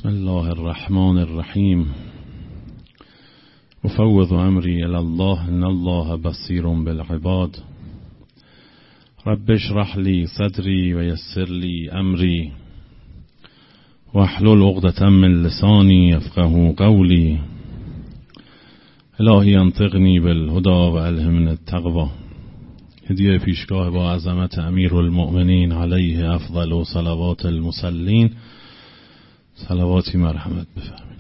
بسم الله الرحمن الرحیم. افوض امری الی الله ان الله بصیر بالعباد. رب اشرح لی صدری و یسر لی امری واحلل عقدة من لسانی یفقهوا قولی. الهی انطقنی بالهدی و الهمنی التقوی. هدیه پیشگاه با عظمت امیرالمؤمنین علیه افضل صلوات المصلین. صلواتی مرحمت بفرمایید.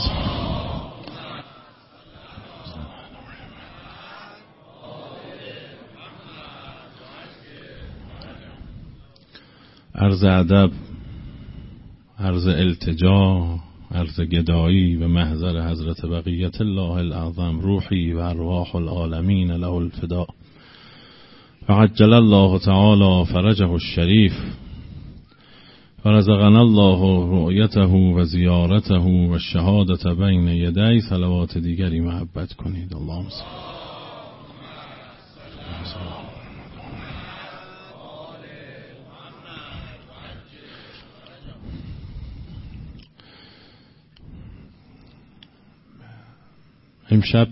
عرض ادب، عرض التجا، عرض گدایی به محضر حضرت بقیت الله الاعظم روحی و ارواح العالمین له الفداء. وعجل الله تعالی فرجه الشریف ورزقنا الله رؤیته و زیارته و شهادت بین یدی. صلوات دیگری محبت کنید. اللهم صل. امشب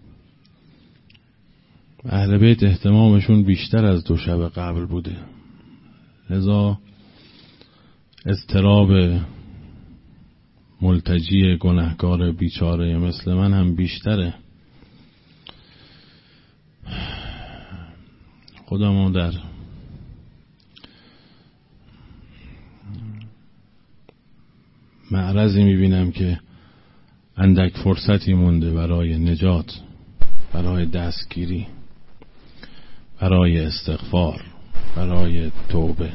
اهل بیت اهتمامشون بیشتر از دو شب قبل بوده، لذا اضطراب ملتجی گناهکار بیچاره مثل من هم بیشتره. خودمو در معرضی میبینم که اندک فرصتی مونده برای نجات، برای دستگیری، برای استغفار، برای توبه.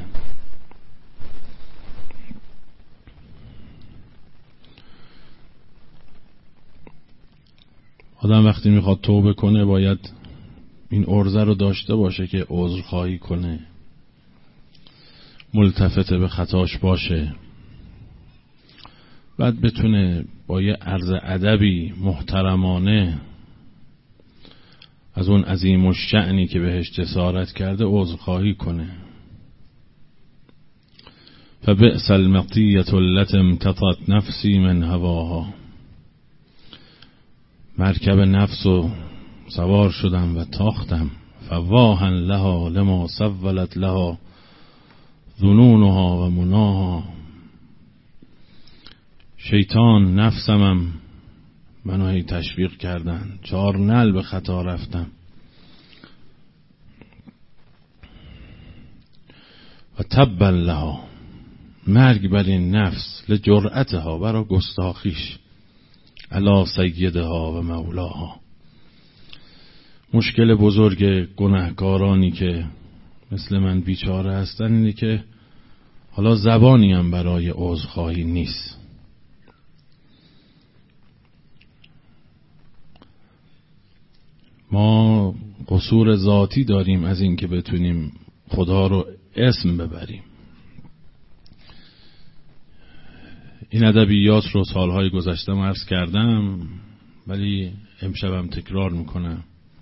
آدم وقتی میخواد توبه کنه باید این عرضه رو داشته باشه که عذرخواهی کنه، ملتفت به خطاش باشه، بعد بتونه با یه عرض ادبی محترمانه از اون عظیم الشأنی که بهش جسارت کرده عذرخواهی کنه. فبئس المطیة التي امتطت نفسی من هواها. مرکب نفس و سوار شدم و تاختم. فواها لها لما سولت لها ظنونها و مناها. شیطان نفسمم منو هی تشویق کردن، 4 نعل به خطا رفتم. و تبا لها، مرگ بر این نفس، لجرأتها، برای گستاخیش، علی سیدها و مولاها. مشکل بزرگ گناهکارانی که مثل من بیچاره هستن اینه که حالا زبانی هم برای عذرخواهی نیست. ما قصور ذاتی داریم از این که بتونیم خدا رو اسم ببریم. این ادبیات رو سالهای گذشته عرض کردم ولی امشبم تکرار میکنم.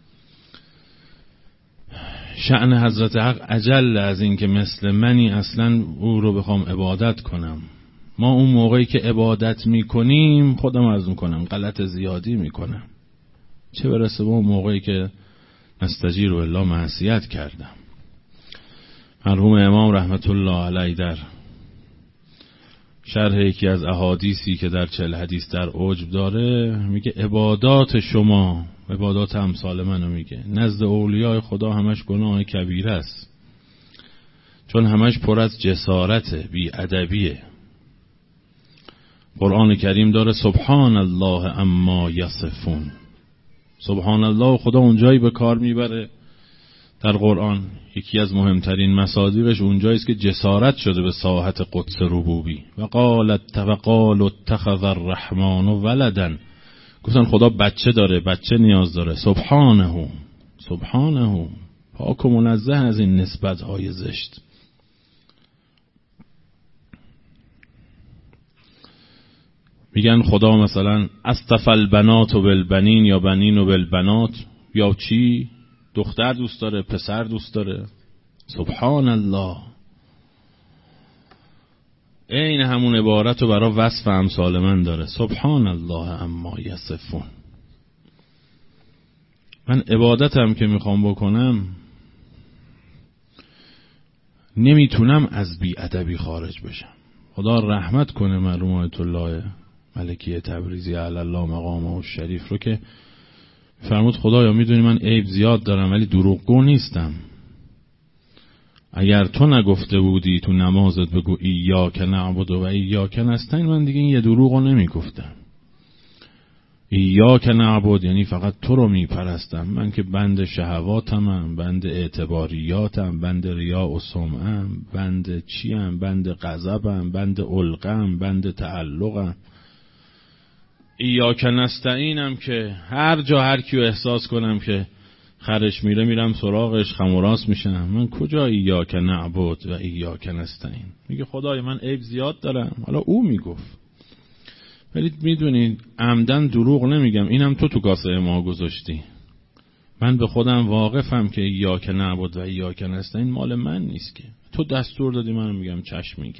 شأن حضرت حق اجل از این که مثل منی اصلا او رو بخوام عبادت کنم. ما اون موقعی که عبادت میکنیم، خودم عرض میکنم غلط زیادی میکنم، چه برسه به اون موقعی که نستجیر و الا معصیت کردم. مرحوم امام رحمت الله علیه در شرح یکی از احادیثی که در 40 حدیث در عجب داره میگه عبادات شما، عبادات امثال منو میگه، نزد اولیاء خدا همش گناه کبیره است، چون همش پر از جسارته، بی ادبیه. قرآن کریم داره سبحان الله اما یصفون. سبحان الله خدا اونجایی به کار میبره در قرآن، یکی از مهمترین مصادیقش اونجاییست که جسارت شده به ساحت قدس ربوبی. و قال اتخذ الرحمن ولدا. گفتن خدا بچه داره، بچه نیاز داره. سبحانه، سبحانه، پاک و منزه از این نسبت های زشت. میگن خدا مثلا اصطفى البنات بالبنین یا بنین و بالبنات، یا چی؟ دختر دوست داره، پسر دوست داره. سبحان الله. عین همون عبارت رو برای وصف امثال من داره. سبحان الله اما یصفون. من عبادتم که میخوام بکنم نمیتونم از بی‌ادبی خارج بشم. خدا رحمت کنه مرحوم آیت الله ملکی تبریزی علی الله مقامه الشریف رو که فرمود خدایا میدونی من عیب زیاد دارم ولی دروغگو نیستم. اگر تو نگفته بودی تو نمازت بگو ایاک نعبد و ایاک نستعین، من دیگه این یه دروغو نمیگفتم. ایاک نعبد یعنی فقط تو رو میپرستم، من که بند شهواتمم، بند اعتباریاتم، بند ریا و سمعم، بند چیم، بند غضبم، بند علقم، بند تعلقم. ایاک نستعینم که هر جا هر کیو احساس کنم که خرش میره میرم سراغش، خم و راست میشم. من کجا ایاک نعبد و ایاک نستعین؟ میگه خدای من عیب زیاد دارم. حالا او میگفت، ولی میدونید عمدن دروغ نمیگم، اینم تو کاسه ما گذاشتی. من به خودم واقفم که ایاک نعبد و ایاک نستعین مال من نیست، که تو دستور دادی من میگم چشم. میگه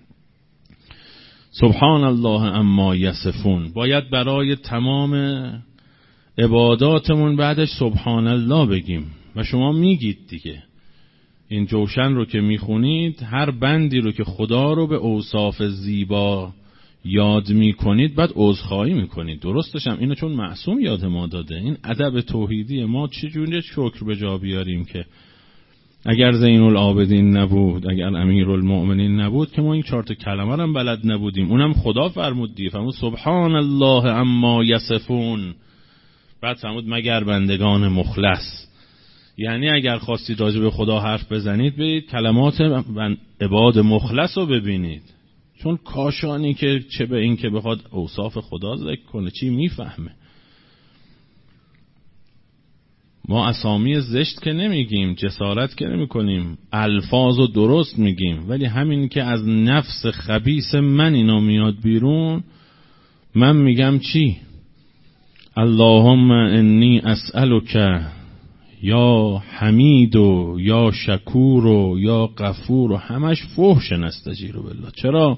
سبحان الله اما یصفون. باید برای تمام عباداتمون بعدش سبحان الله بگیم و شما میگید دیگه. این جوشن رو که میخونید، هر بندی رو که خدا رو به اوصاف زیبا یاد میکنید بعد عذرخواهی میکنید. درستش هم اینو چون معصوم یاد ما داده. این ادب توحیدی ما چجوری شکر به جا بیاریم که اگر زین العابدین نبود، اگر امیرالمؤمنین نبود که ما این 4 کلمه رو هم بلد نبودیم. اونم خدا فرمود دیگه، فرمود سبحان الله اما یصفون. بعد فرمود مگر بندگان مخلص. یعنی اگر خواستید راجع به خدا حرف بزنید برید کلمات عباد مخلص رو ببینید، چون کاشانی که چه به این که بخواد اوصاف خدا ذکر کنه چی میفهمه. ما اسامی زشت که نمیگیم، جسارت که نمی کنیم، الفاظ رو درست میگیم، ولی همین که از نفس خبیث من اینا میاد بیرون، من میگم چی؟ اللهم انی اسألک یا حمید و یا شکور و یا غفور و همش فحش نستجیر بالله. چرا؟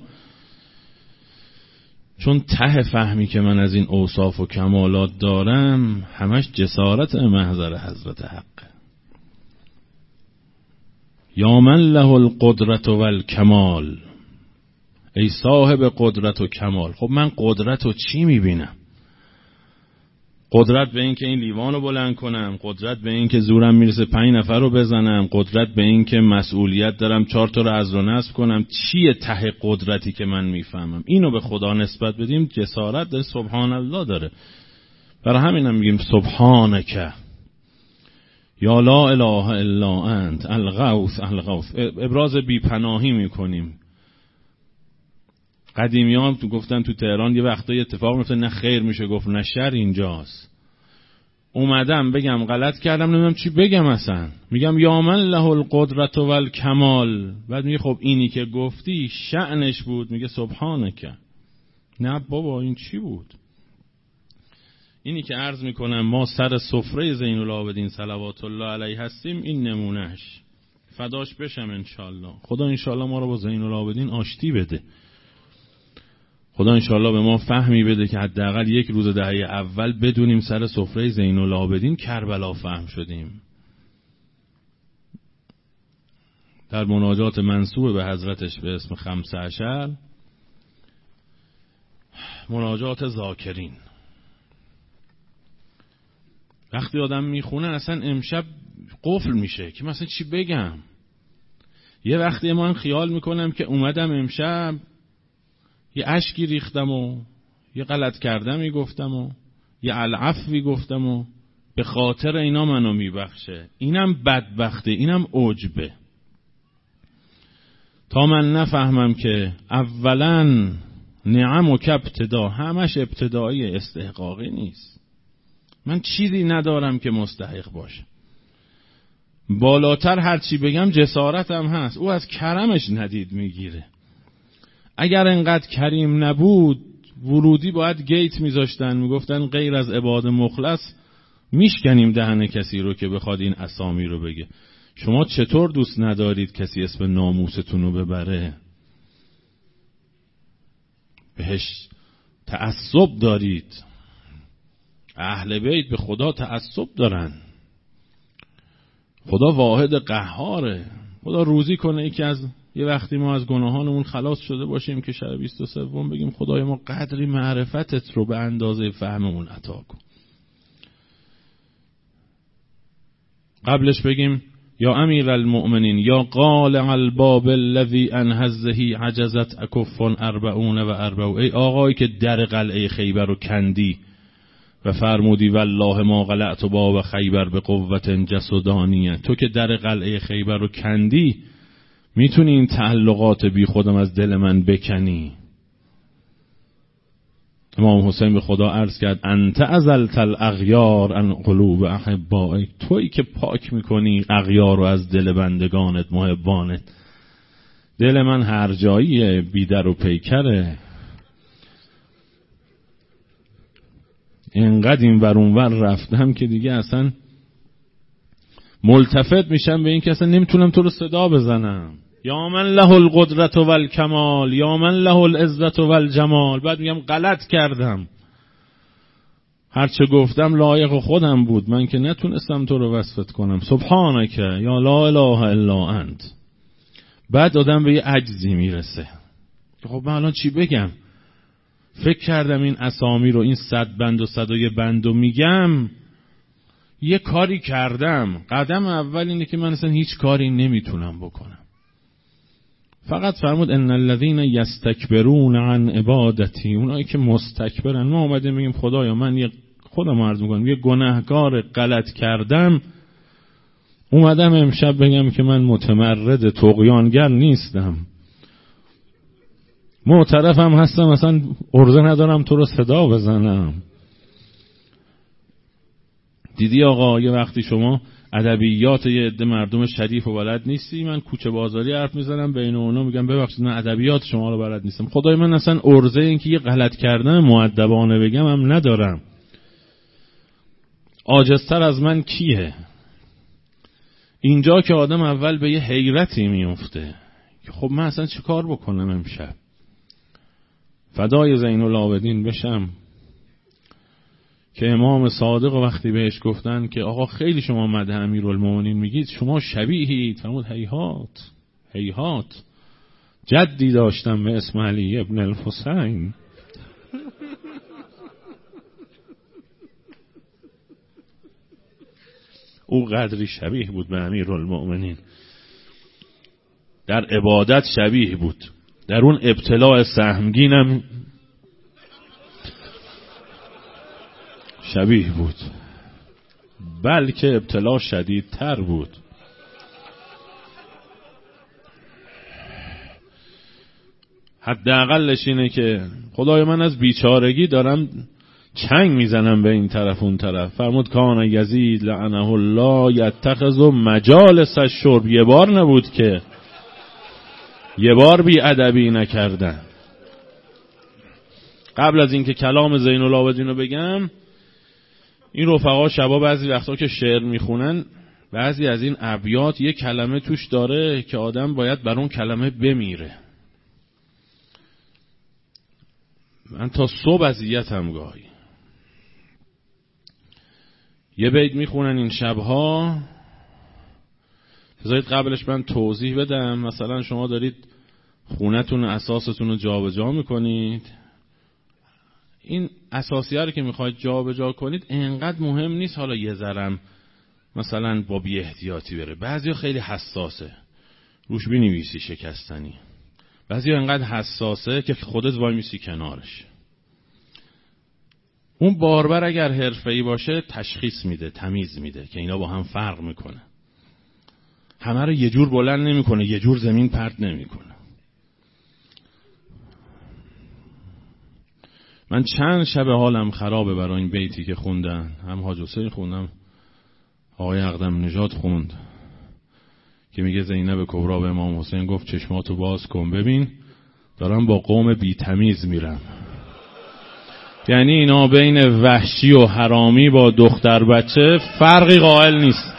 چون ته فهمی که من از این اوصاف و کمالات دارم همش جسارت محضر حضرت حق. یا من له القدرت و الکمال، ای صاحب قدرت و کمال. خب من قدرت و چی میبینم؟ قدرت به این که این لیوان رو بلند کنم، قدرت به این که زورم میرسه 5 نفر رو بزنم، قدرت به این که مسئولیت دارم 4 تا رو عزل و نصب کنم. چیه ته قدرتی که من میفهمم؟ اینو به خدا نسبت بدیم جسارت داره، سبحان الله داره. برای همینم میگیم سبحانک یا لا اله الا انت الغوث الغوث. ابراز بی‌پناهی میکنیم. قدیمیان تو گفتن تو تهران یه وقتایی اتفاق میفته نه خیر میشه گفت نه شر اینجاست. اومدم بگم غلط کردم نمیدونم چی بگم اصلا. میگم یا من له القدرت و الکمال. بعد میگه خب اینی که گفتی شأنش بود. میگه سبحانک. نه بابا این چی بود؟ اینی که عرض میکنم ما سر سفره زین العابدین صلوات الله علیه هستیم، این نمونهش. فداش بشم انشالله. خدا انشالله ما رو با زین العابدین آشتی بده. خدا انشالله به ما فهمی بده که حداقل یک روز دهه اول بدونیم سر سفره زین العابدین کربلا فهم شدیم. در مناجات منسوب به حضرتش به اسم 15 مناجات ذاکرین، وقتی آدم میخونه اصلا امشب قفل میشه که مثلا چی بگم. یه وقتی من خیال میکنم که اومدم امشب یه اشکی ریختم و یه غلط کردمی گفتم و یه العفوی گفتم و به خاطر اینا منو میبخشه. اینم بدبخته، اینم عجبه. تا من نفهمم که اولا نعم و که ابتدا، همش ابتدایی استحقاقی نیست. من چیزی ندارم که مستحق باشه. بالاتر هرچی بگم جسارتم هست. او از کرمش ندید میگیره. اگر انقدر کریم نبود ورودی باید گیت میذاشتن، میگفتن غیر از عباد مخلص میشکنیم دهن کسی رو که بخواد این اسامی رو بگه. شما چطور دوست ندارید کسی اسم ناموستون رو ببره؟ بهش تعصب دارید. اهل بیت به خدا تعصب دارن. خدا واحد قهاره. خدا روزی کنه یکی از یه وقتی ما از گناهانمون خلاص شده باشیم که شب 23 بگیم خدای ما قدری معرفتت رو به اندازه فهممون عطا کن. قبلش بگیم یا امیر المؤمنین یا قالع الباب الذی انهزه عجزت اکف 40 ای آقایی که در قلعه خیبر رو کندی و فرمودی والله ما قلعت باب خیبر به قوت جسدانیه. تو که در قلعه خیبر رو کندی میتونی این تعلقات بی خودم از دل من بکنی. امام حسین به خدا عرض کرد انت ازلت الاغیار عن قلوب احبائک، تویی که پاک میکنی اغیار رو از دل بندگانت محبانت. دل من هر جاییه، بیدر و پیکره، اینقدر این ور اون ور رفتم که دیگه اصلا ملتفت میشم به این که اصلا نمیتونم تو رو صدا بزنم. یا من له القدرت و الکمال یا من له العزت و الجمال. بعد میگم غلط کردم، هرچه گفتم لایق خودم بود، من که نتونستم تو رو وصفت کنم. سبحانک یا لا اله الا انت. بعد آدم به یه عجزی میرسه. خب من الان چی بگم؟ فکر کردم این اسامی رو، این 100 بند و 101 بند رو میگم، یه کاری کردم. قدم اول اینه که من اصلا هیچ کاری نمیتونم بکنم. فقط فرمود ان الذين یستکبرون عن عبادتی، اونایی که مستکبرن. ما اومدیم میگیم خدایا من خودم عرض میکنم یه گناهکار غلط کردم، اومدم امشب بگم که من متمرد طغیانگر نیستم، معترفم هستم، اصلا عرضه ندارم تو رو صدا بزنم. دیدی آقا یه وقتی شما ادبیات یه عده مردم شریف و بلد نیستی، من کوچه بازاری حرف میزنم بین اونا میگم ببخشید من ادبیات شما رو بلد نیستم. خدای من اصلا عرضه این که یه غلط کردم مؤدبانه بگم هم ندارم. عاجزتر از من کیه؟ اینجا که آدم اول به یه حیرتی میفته که خب من اصلا چه کار بکنم امشب؟ فدای زین العابدین بشم که امام صادق وقتی بهش گفتن که آقا خیلی شما مدح امیرالمومنین میگید، شما شبیهید. فرمود هیهات هیهات، جدی داشتم به اسم علی ابن الحسین. او قدری شبیه بود به امیرالمومنین، در عبادت شبیه بود، در اون ابتلاع سهمگینم شبیه بود، بلکه ابتلا شدیدتر بود. حداقلش اینه که خدای من از بیچارگی دارم چنگ میزنم به این طرف اون طرف. فرمود کان یزید لعنه الله یتخذ مجالس الشرب. یه بار نبود که یه بار بی ادبی نکردن. قبل از اینکه کلام زین العابدین رو بگم، این رفقا شبا بعضی وقتا که شعر میخونن، بعضی از این ابیات یه کلمه توش داره که آدم باید بر اون کلمه بمیره. من تا صبح اذیتم گاهی. یه بیت میخونن این شبها، بذارید قبلش من توضیح بدم. مثلا شما دارید خونتون اساستون رو جابجا میکنید، این اساسیه رو که میخواید جابجا کنید انقدر مهم نیست حالا یه ذرم مثلا با بی احتیاطی بره. بعضیا خیلی حساسه، روش بنویسی شکستنی. بعضیا انقدر حساسه که خودت وای میسی کنارش. اون باربر اگر حرفه‌ای باشه تشخیص میده، تمیز میده که اینا با هم فرق میکنه. همه رو یه جور بلند نمیکنه، یه جور زمین پرت نمیکنه. من چند شب حالم خرابه برای این بیتی که خوندن. هم حاج حسین خوندم، آقای اقدم نژاد خوند که میگه زینب کبرا به امام حسین گفت چشماتو باز کن ببین دارم با قوم بی تمیز میرم. یعنی اینا بین وحشی و حرامی با دختر بچه فرقی قائل نیست،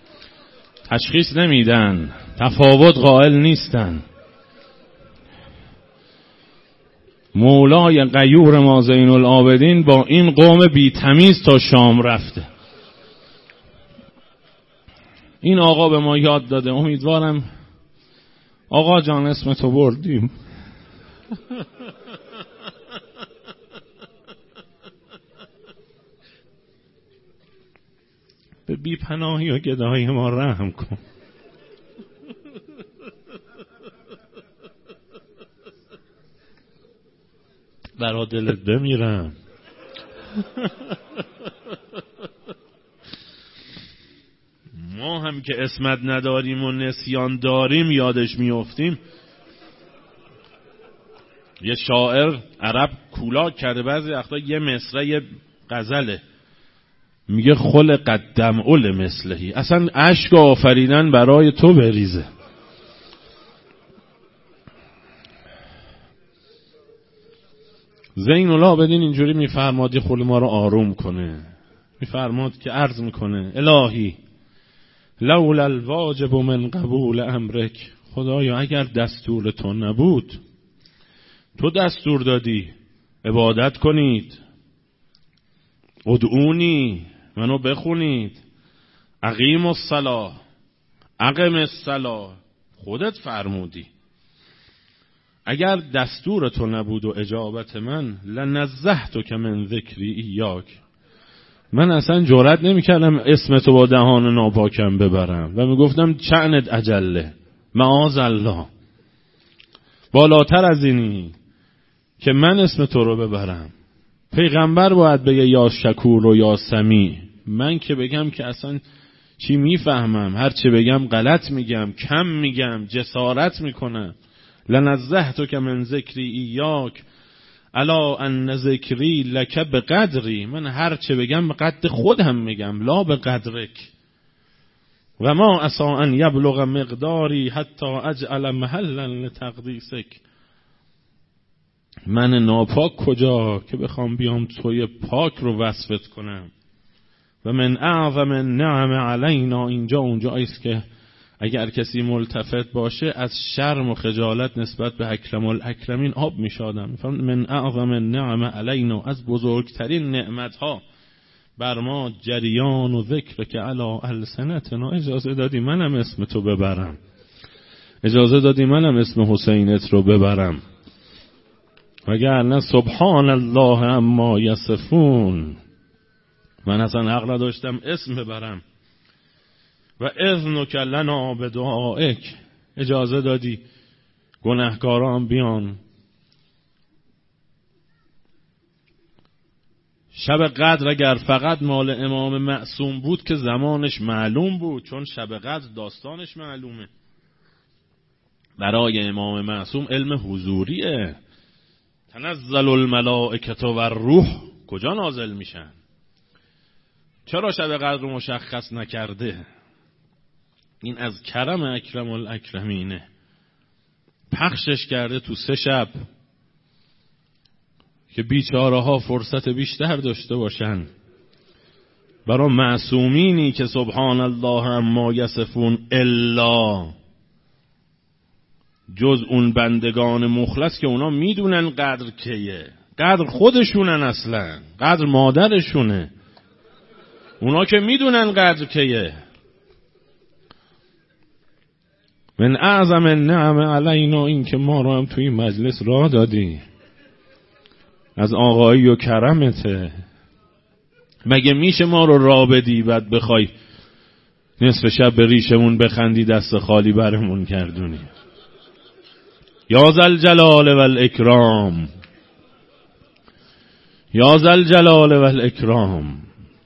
تشخیص نمیدن، تفاوت قائل نیستن. مولای غیور ما زین العابدین با این قوم بی تمیز تا شام رفته. این آقا به ما یاد داده. امیدوارم آقا جان اسم تو بردیم. به بی پناهی و گدایی ما رحم کن. برا دلت بمیرم. ما هم که اسمت نداریم و نسیان داریم یادش میافتیم. یه شاعر عرب کولاک کرده بعضی وقتا یه مصرع یه غزله میگه خلق دمع لمثلهی، اصلا اشک آفریدن برای تو بریزه. زین العابدین اینجوری میفرماد یه خود ما رو آروم کنه. میفرماد که عرض میکنه الهی لولا الواجب من قبول امرک، خدایا اگر دستور تو نبود، تو دستور دادی عبادت کنید، ادعونی منو بخونید، اقیم الصلاة اقم الصلاة، خودت فرمودی. اگر دستور تو نبود و اجابت من، لنزهتک من ذکری ایاک، من اصلا جرئت نمی‌کردم اسم تو با دهان ناپاکم ببرم و میگفتم چعنت اجله معاذ الله، بالاتر از اینی که من اسم تو رو ببرم. پیغمبر باید بگه یا شکور و یا سمیع، من که بگم که اصلا چی میفهمم، هر چی بگم غلط میگم، کم میگم، جسارت میکنم. لنزهتک من ذکری ایاک الا ان ذکری لک بقدری، من هر چه بگم به قد خودم میگم، لا به قدرک. و ما عسا ان یبلغ مقداری حتی اجعل محلا لتقدیسک، من ناپاک کجا که بخوام بیام توی پاک رو وصفت کنم. و من اعظم النعم علینا، اینجا اونجاییست که اگر کسی ملتفت باشه از شرم و خجالت نسبت به اکرم الاکرمین آب میشادم. من اعظم النعم علینا، از بزرگترین نعمتها بر ما جریان و ذکر که علی السنتنا، اجازه دادی منم اسم تو ببرم، اجازه دادی منم اسم حسینت رو ببرم، وگرنه سبحان الله اما یصفون، من اصلا حق نداشتم اسم ببرم. و اذنک لنا بدعائک، اجازه دادی گناهکاران بیان. شب قدر اگر فقط مال امام معصوم بود که زمانش معلوم بود، چون شب قدر داستانش معلومه. برای امام معصوم علم حضوریه. تنزل الملائکه و الروح، کجا نازل میشن؟ چرا شب قدر رو مشخص نکرده؟ این از کرم اکرم الاکرمینه، پخشش کرده تو 3 شب که بیچاره ها فرصت بیشتر داشته باشن. برای معصومینی که سبحان الله اما یصفون الا، جز اون بندگان مخلص که اونا میدونن قدر کیه، قدر خودشونن، اصلا قدر مادرشونه، اونا که میدونن قدر کیه. من اعظم النعم علینا، این که ما رو هم توی مجلس راه دادی، از آقایی و کرمته. مگه میشه ما رو راه بدی بعد بخوای نصف شب به ریشمون بخندی دست خالی برمون کردونی؟ یا ذل جلال و الاکرام، یا ذل جلال و الاکرام.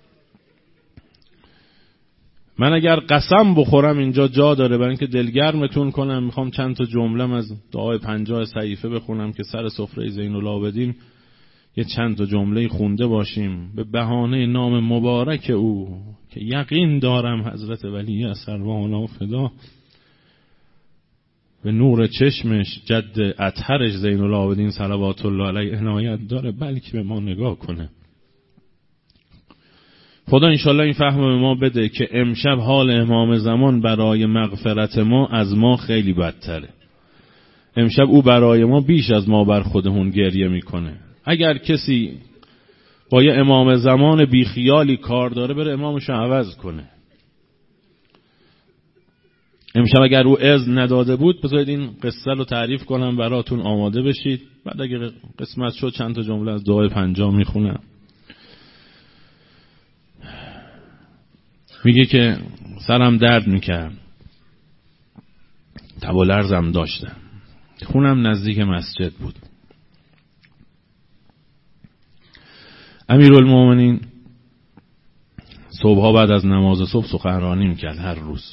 من اگر قسم بخورم اینجا جا داره برای اینکه دلگرمتون کنم، میخوام چند تا جمله از دعای 50 صحیفه بخونم که سر سفره زین العابدین یه چند تا جمله خونده باشیم به بهانه نام مبارک او که یقین دارم حضرت ولی اثروانا فدا به نور چشمش جد اطهرش زین العابدین صلوات الله علیه عنایت داره، بلکه به ما نگاه کنه. خدا انشالله این فهم به ما بده که امشب حال امام زمان برای مغفرت ما از ما خیلی بدتره. امشب او برای ما بیش از ما بر خودمون گریه میکنه. اگر کسی با یه امام زمان بیخیالی کار داره بره امامشو عوض کنه. امشب اگر او اذن نداده بود بذارید این قصه رو تعریف کنم براتون، آماده بشید. بعد اگر قسمت شد چند تا جمله از دعای 50 میخونم. میگه که سرم درد میکرد، تب و لرزم داشتم، خونم نزدیک مسجد بود. امیرالمومنین صبحها بعد از نماز صبح سخنرانی میکرد هر روز.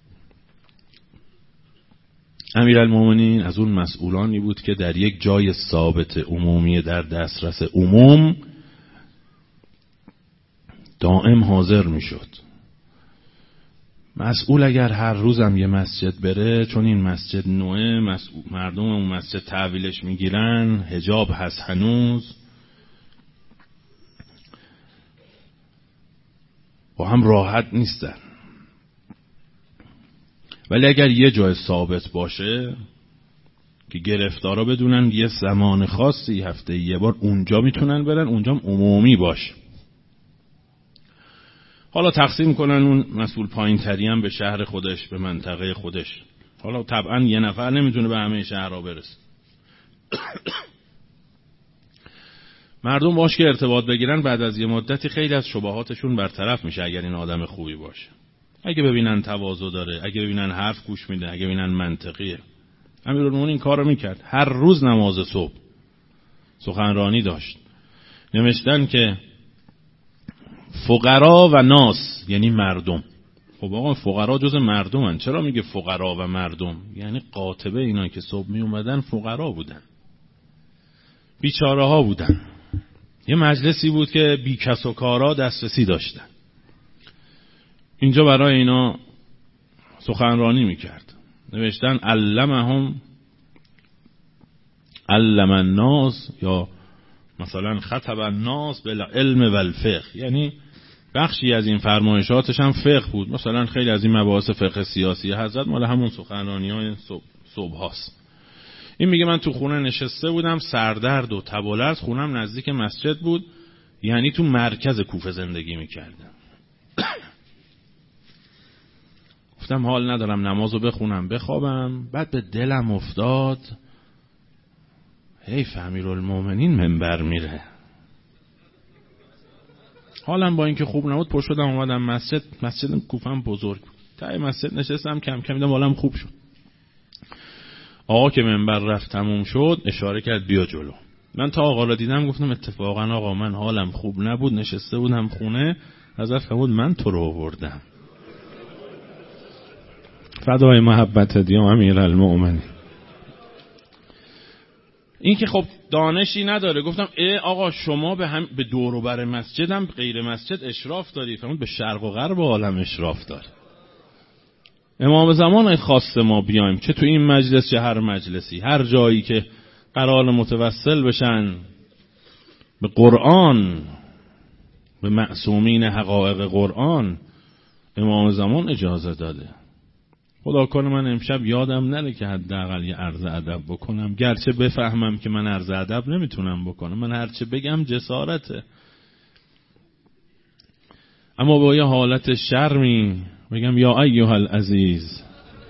امیرالمومنین از اون مسئولانی بود که در یک جای ثابت عمومی در دسترس عموم دائم حاضر میشد. مسئول اگر هر روزم یه مسجد بره، چون این مسجد نوعه مردم اون مسجد تحویلش میگیرن، حجاب هست هنوز، با هم راحت نیستن. ولی اگر یه جای ثابت باشه که گرفتارا بدونن یه زمان خاصی هفته یه بار اونجا میتونن برن، اونجا عمومی باشه. حالا تقسیم کنن اون مسئول پایین تری هم به شهر خودش، به منطقه خودش. حالا طبعا یه نفر نمیتونه به همه شهرها برسه. مردم باش که ارتباط بگیرن، بعد از یه مدتی خیلی از شبهاتشون برطرف میشه اگر این آدم خوبی باشه. اگه ببینن تواضع داره، اگه ببینن حرف گوش میده، اگه ببینن منطقیه. امیرالمومنین این کارو میکرد. هر روز نماز صبح سخنرانی داشت. نوشتن که فقرا و ناس یعنی مردم. خب آقا فقرا جز مردمن، چرا میگه فقرا و مردم؟ یعنی قاطبه اینا که صبح می اومدن فقرا بودن، بیچاره ها بودن. یه مجلسی بود که بی کس و کارا دسترسی داشتن. اینجا برای اینا سخنرانی میکرد. نوشتن علم الناس، یا مثلا خطب الناس بالعلم والفقه، یعنی بخشی از این فرمایشاتش هم فقه بود. مثلا خیلی از این مباحث فقه سیاسی حضرت مال همون سخنرانی‌های صبح هاست. این میگه من تو خونه نشسته بودم، سردرد و تب و لرز، خونم نزدیک مسجد بود، یعنی تو مرکز کوفه زندگی میکردم. گفتم حال ندارم نمازو بخونم بخوابم. بعد به دلم افتاد حیف امیرالمومنین منبر میره. حالا با اینکه خوب نبود پشت شدم اومدم مسجد کوفه‌ام بزرگ بود. ته مسجد نشستم، کم کم دیدم حالم خوب شد. آقا که منبر رفت تموم شد اشاره کرد بیا جلو. من تا آقا را دیدم گفتم اتفاقا آقا من حالم خوب نبود، نشسته بودم خونه، حضرت فرمود من تو رو آوردم. فدای محبت دیام امیرالمومنین. این که خب دانشی نداره. گفتم آقا شما به دور و بر مسجدم غیر مسجد اشراف داری؟ فرمود به شرق و غرب عالم اشراف داره. امام زمان خواسته ما بیایم، چه تو این مجلس چه هر مجلسی، هر جایی که قرار متوسل بشن به قرآن، به معصومین حقایق قرآن، امام زمان اجازه داده. خدا کنه من امشب یادم نره که حداقل یه عرض ادب بکنم، گرچه بفهمم که من عرض ادب نمیتونم بکنم، من هرچه بگم جسارته، اما با یه حالت شرمی بگم یا ایها العزیز،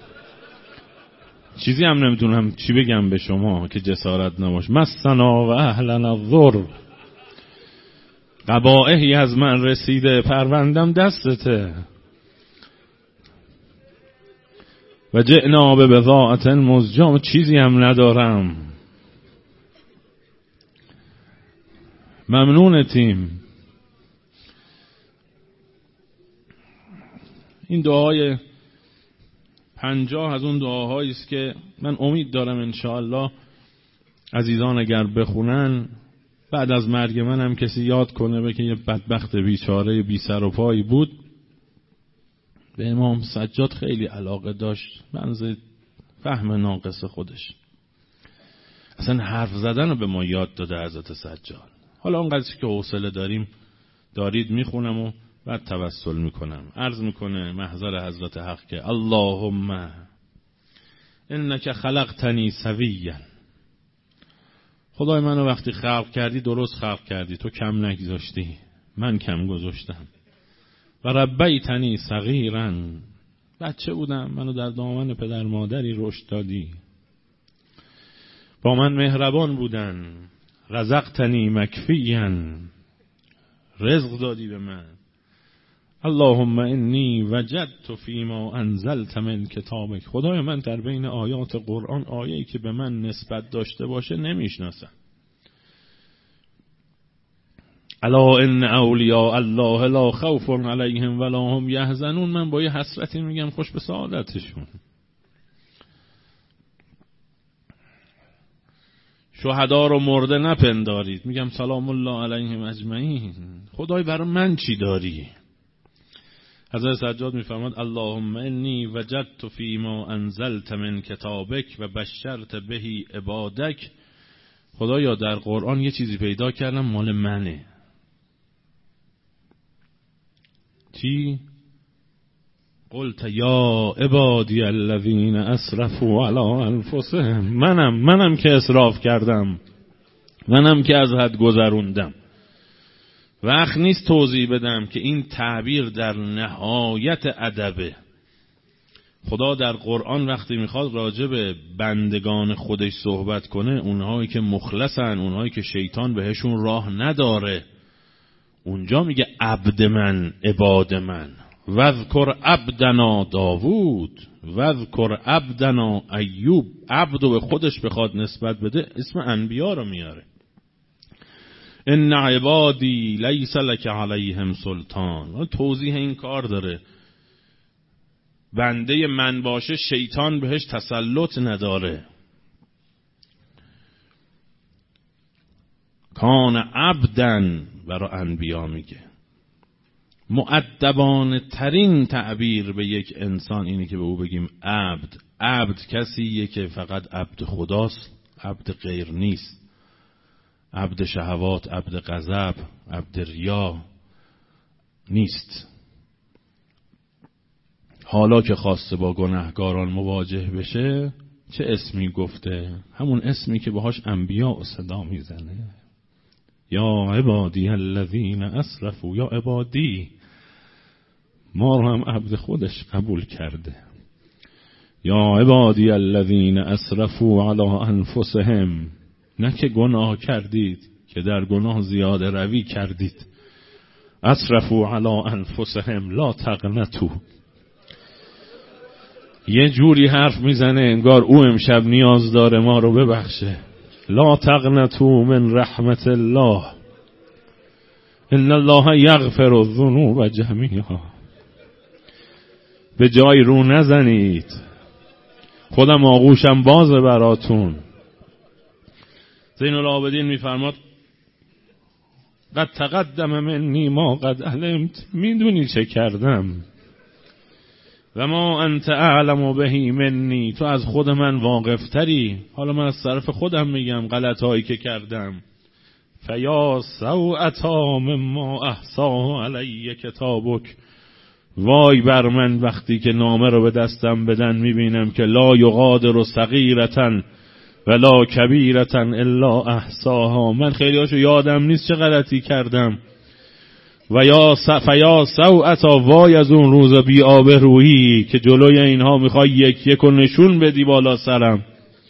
چیزی هم نمیتونم چی بگم به شما که جسارت نباشه. مسنا و اهلنا الضر، قبائحی از من رسیده، پروندم دستته، و جئنا به بضاعت مزجاة، چیزی هم ندارم، ممنونتیم. این دعای 50 از اون دعاهایی است که من امید دارم انشاءالله عزیزان اگر بخونن بعد از مرگ من هم کسی یاد کنه به که یه بدبخت بیچاره بی سر و پایی بود، به امام سجاد خیلی علاقه داشت، منظر فهم ناقص خودش، اصلا حرف زدن رو به ما یاد داده حضرت سجاد. حالا اون قضیه که حوصله دارید میخونم و بعد توسل میکنم. عرض میکنه محضر حضرت حق که اللهم انک خلقتنی سویا. خدای منو وقتی خلق کردی درست خلق کردی، تو کم نگذاشتی، من کم گذاشتم. و ربیتنی صغیرا، بچه بودم، منو در دامن پدر مادری رشد دادی، با من مهربان بودن. رزقتنی مکفیا، رزق دادی به من. اللهم انی وجدت فیما انزلت من کتابک. خدای من در بین آیات قرآن آیه‌ای که به من نسبت داشته باشه نمیشناسم. الا ان اولیاء الله لا خوف علیهم ولا هم یحزنون. من با یه حسرتی میگم خوش به سعادتشون. شهدا رو مرده نپندارید، میگم سلام الله علیهم اجمعین. خدای برای من چی داری؟ حضرت سجاد میفرماد اللهم انی وجدت فیما انزلت من کتابک و بشرت بهی عبادک. خدایا در قرآن یه چیزی پیدا کردم مال منه. چی؟ قلت یا عبادی الذین اسرفوا علی انفسهم. منم که اسراف کردم، منم که از حد گذروندم. وقت نیست توضیح بدم که این تعبیر در نهایت ادبه. خدا در قرآن وقتی میخواد راجع به بندگان خودش صحبت کنه، اونهایی که مخلصن، اونهایی که شیطان بهشون راه نداره، اونجا میگه عبد من، عباد من. وذکر عبدنا داوود، وذکر عبدنا ایوب. عبدو به خودش بخواد نسبت بده اسم انبیا رو میاره. ان عبادی لیس لک علیهم سلطان. توضیح این کار داره. بنده من باشه شیطان بهش تسلط نداره. کان عبدن برای انبیا میگه. مؤدبانه ترین تعبیر به یک انسان اینه که به او بگیم عبد. عبد کسیه که فقط عبد خداست، عبد غیر نیست. عبد شهوات، عبد غضب، عبد ریا نیست. حالا که خواسته با گناهکاران مواجه بشه چه اسمی گفته؟ همون اسمی که باهاش انبیا صدا میزنه. یا عبادی الذین اسرفوا. یا عبادی، ما رو هم عبد خودش قبول کرده. یا عبادی الذین اسرفوا علی انفسهم. نه که گناه کردید، که در گناه زیاده روی کردید. اسرفوا علی انفسهم لا تقنطوا. یه جوری حرف میزنه انگار او امشب نیاز داره ما رو ببخشه. لا تقنطوا من رحمت الله ان الله یغفر الذنوب جمیعا. به جای رو نزنید، خودم آغوشم بازه براتون. زین العابدین میفرماد قد تقدم منی ما قد علمت. میدونی چه کردم. و ما انت اعلم بهی منی. تو از خود من واقفتری. حالا من از طرف خودم میگم غلطایی که کردم. فیا سوءتا مما احصاه علی کتابک. وای بر من وقتی که نامه رو به دستم بدن میبینم که لا یغادر صغیرة ولا کبیرة الا احصاها. من خیلی هاشو یادم نیست چه غلطی کردم. و یا فیا سوءتا، وای از اون روز بی آبرویی که جلوی اینها میخوای یک یک و نشون بدی بالا سرم.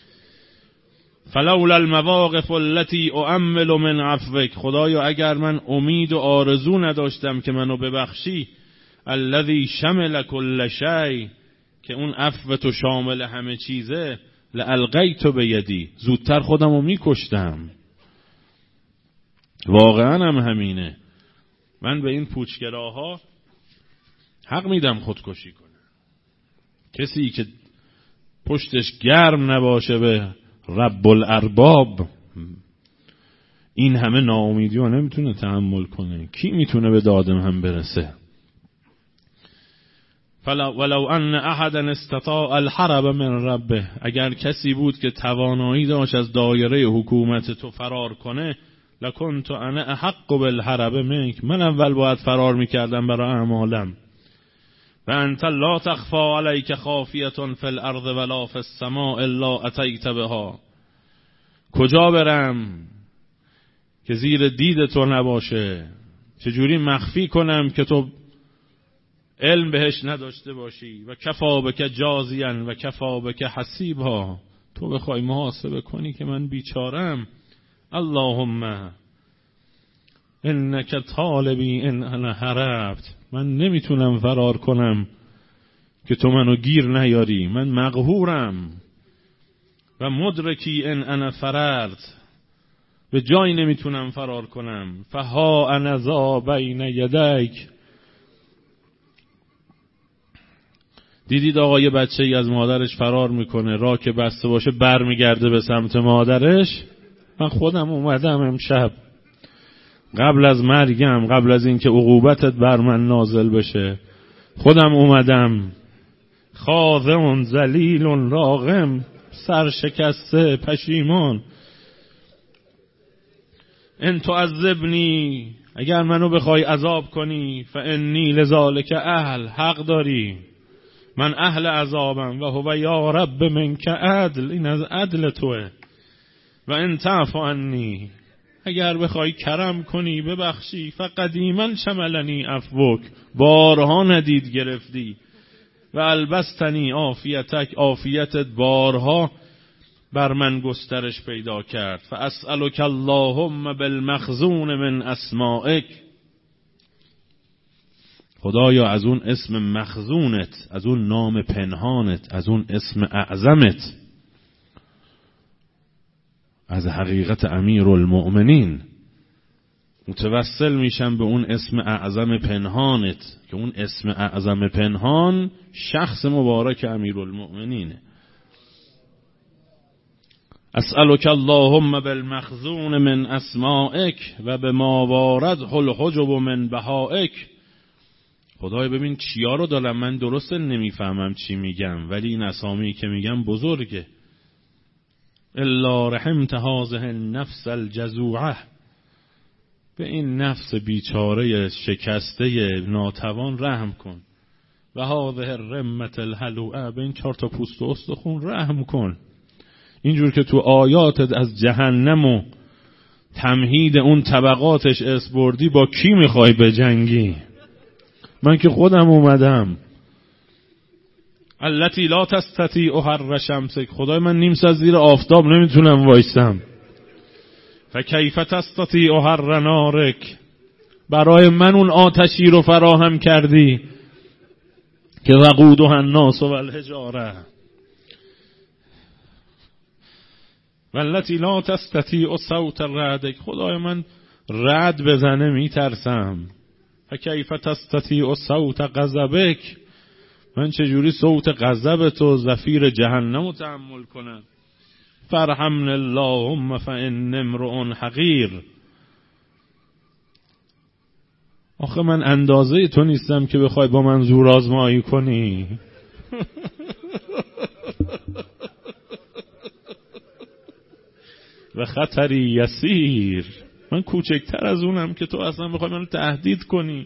فلولا المواقف التي اؤمل من عفوک. خدایا اگر من امید و آرزو نداشتم که منو ببخشی، الذي شمل كل شيء، که اون عفو تو شامل همه چیزه، لالقیت بیدی، زودتر خودمو میکشتم. واقعا هم همینه. من به این پوچگراها حق میدم خودکشی کنه. کسی که پشتش گرم نباشه به رب الارباب، این همه ناامیدی رو نمیتونه تحمل کنه. کی میتونه به دادم هم برسه؟ ولو ان احدا استطاع الحرب من ربه. اگر کسی بود که توانایی داشت از دایره حکومت تو فرار کنه، لکنت انا احق بالحرب منک. من اول باید فرار میکردم برای اعمالم. و انت لا تخفى علیک خافیة فی الارض ولا فی السماء الا اتیت بها. کجا برم که زیر دید تو نباشه؟ چجوری مخفی کنم که تو علم بهش نداشته باشی؟ و کفا بک جازیا و کفا بک حسیبا. تو بخوای محاسبه کنی که من بیچارم. اللهم انک طالبی ان انا هربت. من نمیتونم فرار کنم که تو منو گیر نیاری. من مقهورم. و مدرکی ان انا فررت. به جایی نمیتونم فرار کنم. فها انا ذا بین یدیک. دیدید آقا یه بچه ای از مادرش فرار میکنه، راه که بسته باشه بر میگرده به سمت مادرش. من خودم اومدم امشب قبل از مرگم، قبل از اینکه عقوبتت بر من نازل بشه، خودم اومدم خاضع ذلیل راغم، سرشکسته پشیمان. ان تعذبنی، اگر منو بخوای عذاب کنی، فانی لذالک اهل، حق داری، من اهل عذابم. و هو یا رب منک عدل، این از عدل توه. و ان تعفو عنی، اگر بخوای کرم کنی ببخشی، فقدیما شملنی عفوک، بارها ندید گرفتی. و البستنی عافیتک، عافیتت بارها بر من گسترش پیدا کرد. فاسألک اللهم بالمخزون من اسمائک، خدایا از اون اسم مخزونت، از اون نام پنهانت، از اون اسم اعظمت، از حقیقت امیرالمؤمنین متوسل میشم به اون اسم اعظم پنهانت، که اون اسم اعظم پنهان شخص مبارک امیرالمؤمنینه. اسألک اللهم بالمخزون من اسمائک و بما وارده الحجب من بهائک. خدای ببین چیا رو دارم، من درست نمیفهمم چی میگم، ولی این اسامی که میگم بزرگه. الا رحمت هذه النفس الجزوعه، به این نفس بیچاره شکسته ناتوان رحم کن. و هذه الرمة الحلوعه، به این 4 تا پوست و استخون رحم کن. اینجور که تو آیاتت از جهنم و تمهید اون طبقاتش اسبردی، با کی میخوای بجنگی؟ من که خودم اومدم. التی لا تستطیع حر شمسک، خدای من نیم ساعت زیر آفتاب نمیتونم وایسم. فکیف تستطیع حر نارک، برای من اون آتشی رو فراهم کردی که وقودها الناس والحجاره. والتی لا تستطیع صوت الرعد، خدای من رعد بزنه میترسم. فکیف تستطیع صوت غضبک، من چجوری صوت غضب تو، زفیر جهنم رو تحمل کنم. فرحمن اللهم فان امرؤ حقیر، آخه من اندازه تو نیستم که بخوای با من زور آزمایی کنی. و خطری یسیر، من کوچکتر از اونم که تو اصلا بخوای منو تهدید کنی.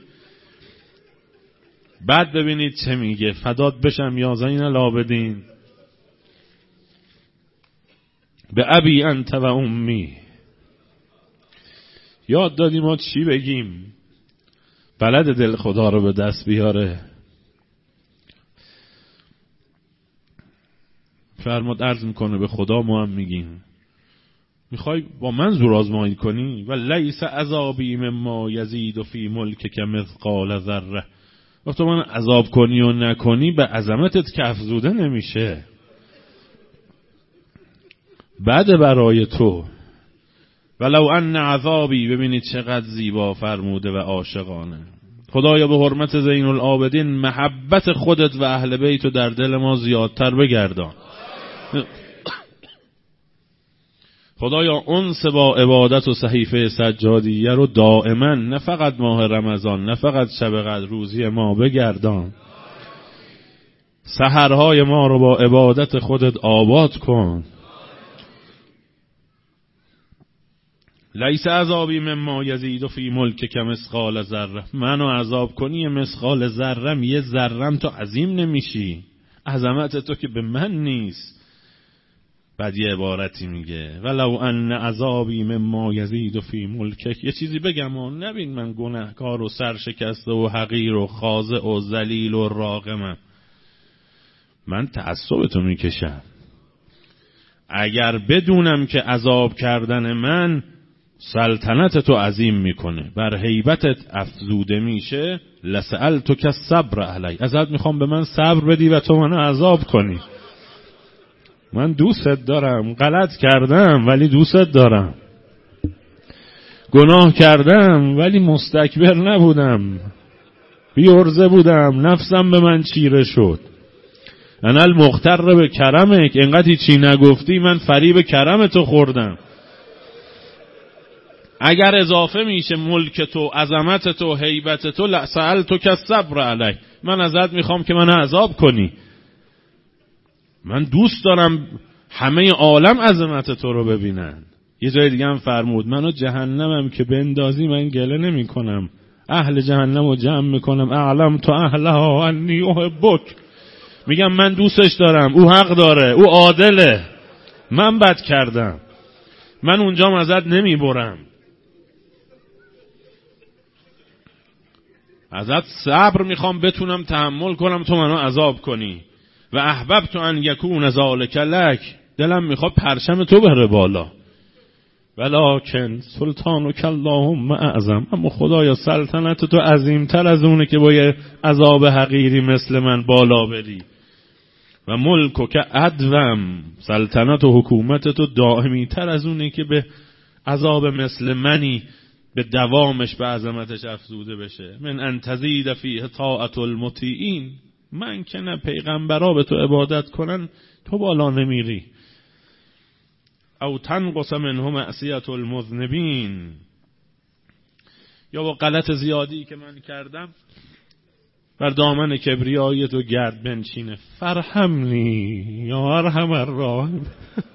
بعد ببینید چه میگه، فدات بشم یا زین العابدین، به ابی انت و امی. یاد دادیم ما چی بگیم، بلد دل خدا رو به دست بیاره. فرمود عرض میکنه به خدا ما هم میگیم میخوای با من زور آزمایی کنی؟ و لیس عذابی مما یزید فی ملکک مثقال ذره، وقتی من عذاب کنی و نکنی به عظمتت که افزوده نمیشه، بعد برای تو. ولو ان عذابی، ببینید چقدر زیبا فرموده و عاشقانه. خدایا به حرمت زین العابدین محبت خودت و اهل بیت در دل ما زیادتر بگردان. خدایا انس با عبادت و صحیفه سجادیه رو دائما، نه فقط ماه رمضان، نه فقط شب قدر، روزی ما بگردان. سحرهای ما رو با عبادت خودت آباد کن. لیس عذابی مما یزید فی ملکک مثقال ذره، منو عذاب کنی مثقال ذرم، یه ذرم تو عظیم نمیشی، عظمت تو که به من نیست. بعد یه عبارتی میگه ولو ان عذابی مما یزید فی ملکک، یه چیزی بگم و نبین من گناهکار و سرشکسته و حقیر و خاضع و ذلیل و راغمم، من تعصب تو میکشم. اگر بدونم که عذاب کردن من سلطنت تو عظیم میکنه، بر هیبتت افزوده میشه، لسألتک الصبر علی، ازت میخوام به من صبر بدی و تو منو عذاب کنی. من دوستت دارم، غلط کردم ولی دوستت دارم، گناه کردم ولی مستکبر نبودم، بی‌عرضه بودم، نفسم به من چیره شد. انا المغتر به کرمک، اینقدر چی نگفتی من فریب کرم تو خوردم. اگر اضافه میشه ملک تو، عظمت تو، هیبت تو، لسألتک الصبر علی، من ازت میخوام که من عذاب کنی. من دوست دارم همه عالم عظمت تو رو ببینن. یه جای دیگه هم فرمود منو جهنمم که بندازی من گله نمی کنم، اهل جهنم رو جمع میکنم، اعلم تو اهلها انی احبک، میگم من دوستش دارم، او حق داره، او عادله، من بد کردم، من اونجا ازت نمیبرم، ازت صبر میخوام بتونم تحمل کنم تو منو عذاب کنی. و احببت ان یکون ذلک لک، دلم میخواد پرچم تو بره بالا. ولکن سلطانک اللهم اعظم، اما خدایا سلطنت تو عظیمتر از اونه که با یه عذاب حقیری مثل من بالا بری. و ملکک ادوم، سلطنت و حکومت تو دائمی تر از اونه که به عذاب مثل منی به دوامش به عظمتش افزوده بشه. من ان تزید فیه طاعت المطیعین، من که نه پیغمبرا به تو عبادت کنن تو بالا نمیری. او تنقص منه معصیت المذنبین، یا با غلط زیادی که من کردم بر دامن کبریایی تو گرد بنشینه. فرحمنی یا ارحم الراحمین.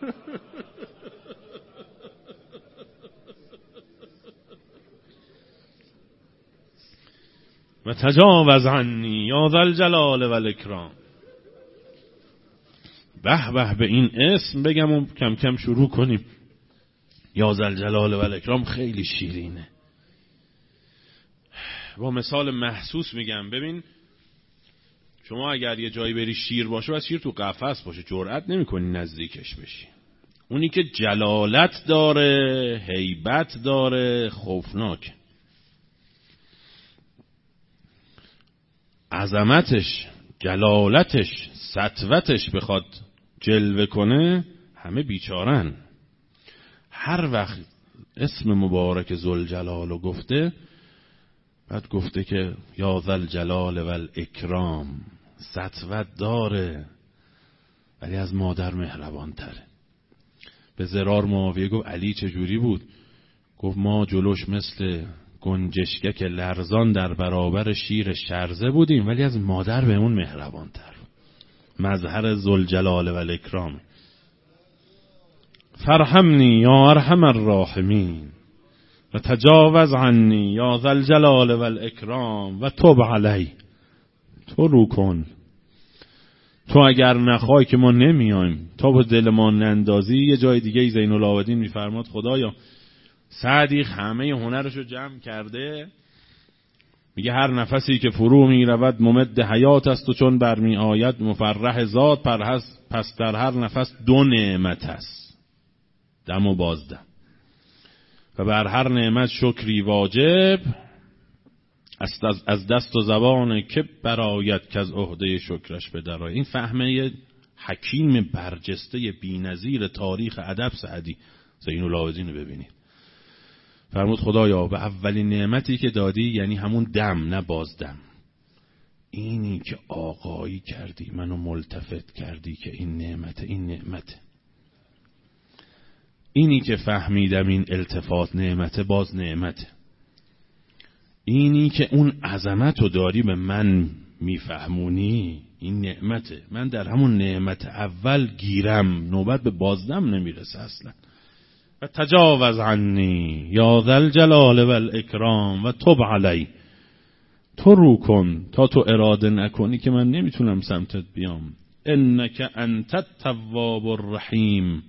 و تجاوز عنی یا ذا الجلال و الاکرام. به به به این اسم بگم و کم کم شروع کنیم. یا ذا الجلال و الاکرام خیلی شیرینه. با مثال محسوس میگم، ببین شما اگر یه جایی بری شیر باشه و شیر تو قفس باشه جرئت نمی‌کنی نزدیکش بشی. اونی که جلالت داره، هیبت داره، خوفناک، عظمتش، جلالتش، سطوتش بخواد جلوه کنه همه بیچارن. هر وقت اسم مبارک ذوالجلال رو گفته بعد گفته که یا ذوالجلال و الاکرام، سطوت داره ولی از مادر مهربان تره. به ضرار معاویه گفت علی چجوری بود؟ گفت ما جلوش مثل گنجشکک لرزان در برابر شیر شرزه بودیم ولی از مادر بهمون مهربان تر. مظهر ذوالجلال و الاکرام. فرحمنی یا ارحم الراحمین و تجاوز عنی یا ذا الجلال و الاکرام و تب علی. تو رو کن، تو اگر نخوای که ما نمیایم، تا به دل ما نندازی. یه جای دیگه زین العابدین میفرماد خدایا سعدی همه هنرشو جمع کرده، میگه هر نفسی که فرو میرود ممد حیات است و چون برمی آید مفرح ذات، پس در هر نفس دو نعمت است، دم و بازدم، و بر هر نعمت شکری واجب، از دست و زبان که برآید که از عهده شکرش بدرآید. این فهمه حکیم برجسته بی‌نظیر تاریخ ادب سعدی زین العابدین رو ببینید. فرمود خدایا به اولین نعمتی که دادی، یعنی همون دم نه بازدم، اینی که آقایی کردی منو ملتفت کردی که این نعمت، این نعمت، اینی که فهمیدم این التفات نعمت، باز نعمت، اینی که اون عظمت رو داری به من میفهمونی، این نعمته. من در همون نعمت اول گیرم، نوبت به بازدم نمیرسه اصلا. و تجاوز عنی یا ذا الجلال والاکرام و تب علی. تو رو کن، تا تو اراده نکنی که من نمیتونم سمتت بیام. انک انت التواب الرحیم.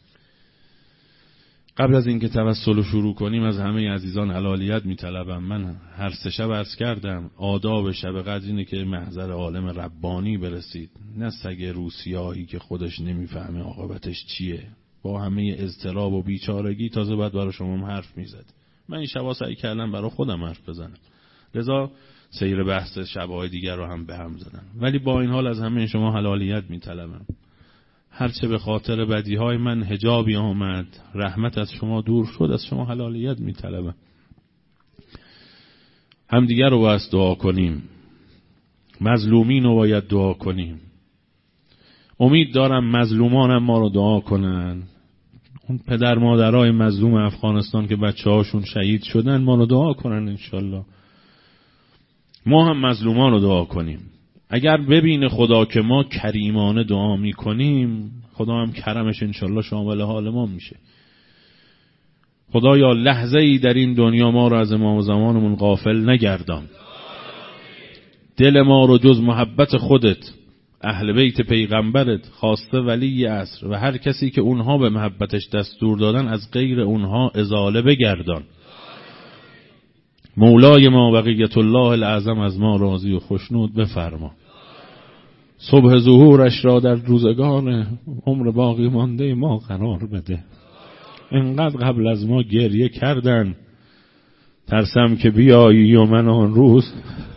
قبل از اینکه توسل رو شروع کنیم از همه عزیزان حلالیت میطلبم. من هر سه شب عرض کردم آداب شب قدر اینه که محضر عالم ربانی برسید، نه سگ روسیاهی که خودش نمیفهمه عاقبتش چیه، با همه اضطراب و بیچارگی تازه بعد برای شما حرف میزد. من این شبا سعی کردم برای خودم حرف بزنم، لذا سیر بحث شبهای دیگر رو هم به هم زدم، ولی با این حال از همه شما حلالیت میطلبم. هرچه به خاطر بدیهای من حجابی آمد، رحمت از شما دور شد، از شما حلالیت میطلبم. هم دیگر رو باید دعا کنیم، مظلومین رو باید دعا کنیم. امید دارم مظلومانم ما رو دعا کنن. اون پدر مادرای مظلوم افغانستان که بچه هاشون شهید شدن ما رو دعا کنن انشالله. ما هم مظلومان رو دعا کنیم. اگر ببینه خدا که ما کریمانه دعا میکنیم، خدا هم کرمش انشالله شامل حال ما میشه. خدایا لحظه ای در این دنیا ما رو از امام زمانمون غافل نگردان. دل ما رو جز محبت خودت، اهل بیت پیغمبرت، خواسته ولی عصر و هر کسی که اونها به محبتش دستور دادن از غیر اونها ازاله بگردان. مولای ما بقیت الله الاعظم از ما راضی و خوشنود بفرما. صبح ظهورش را در روزگار عمر باقی مانده ما قرار بده. اینقدر قبل از ما گریه کردن، ترسم که بیایی و من آن روز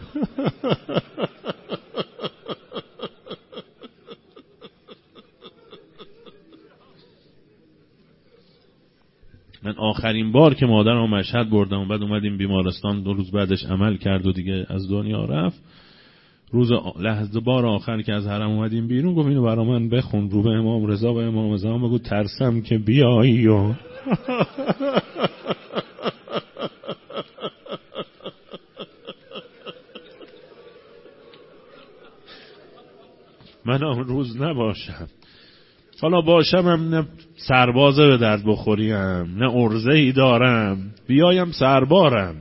من آخرین بار که مادرم مشهد بردم و بعد اومدیم بیمارستان، 2 روز بعدش عمل کرد و دیگه از دنیا رفت. روز لحظه بار آخر که از حرم اومدیم بیرون گفت اینو برا من بخون، رو به امام رضا و امام زمان بگو ترسم که بیایی و من آن روز نباشم. حالا باشم هم نه سربازه به درد بخوریم، نه ارزه ای دارم، بیایم سربارم.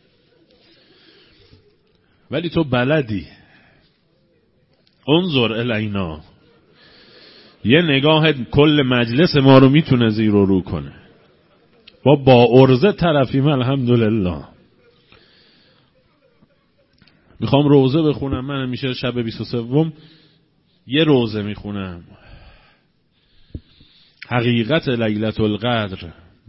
ولی تو بلدی. انظر الینا. یه نگاه کل مجلس ما رو میتونه زیر و رو کنه. با ارزه طرفیم الحمدلله. میخوام روزه بخونم. من همیشه شب 23 یه روزه میخونم. حقیقت لیلة القدر.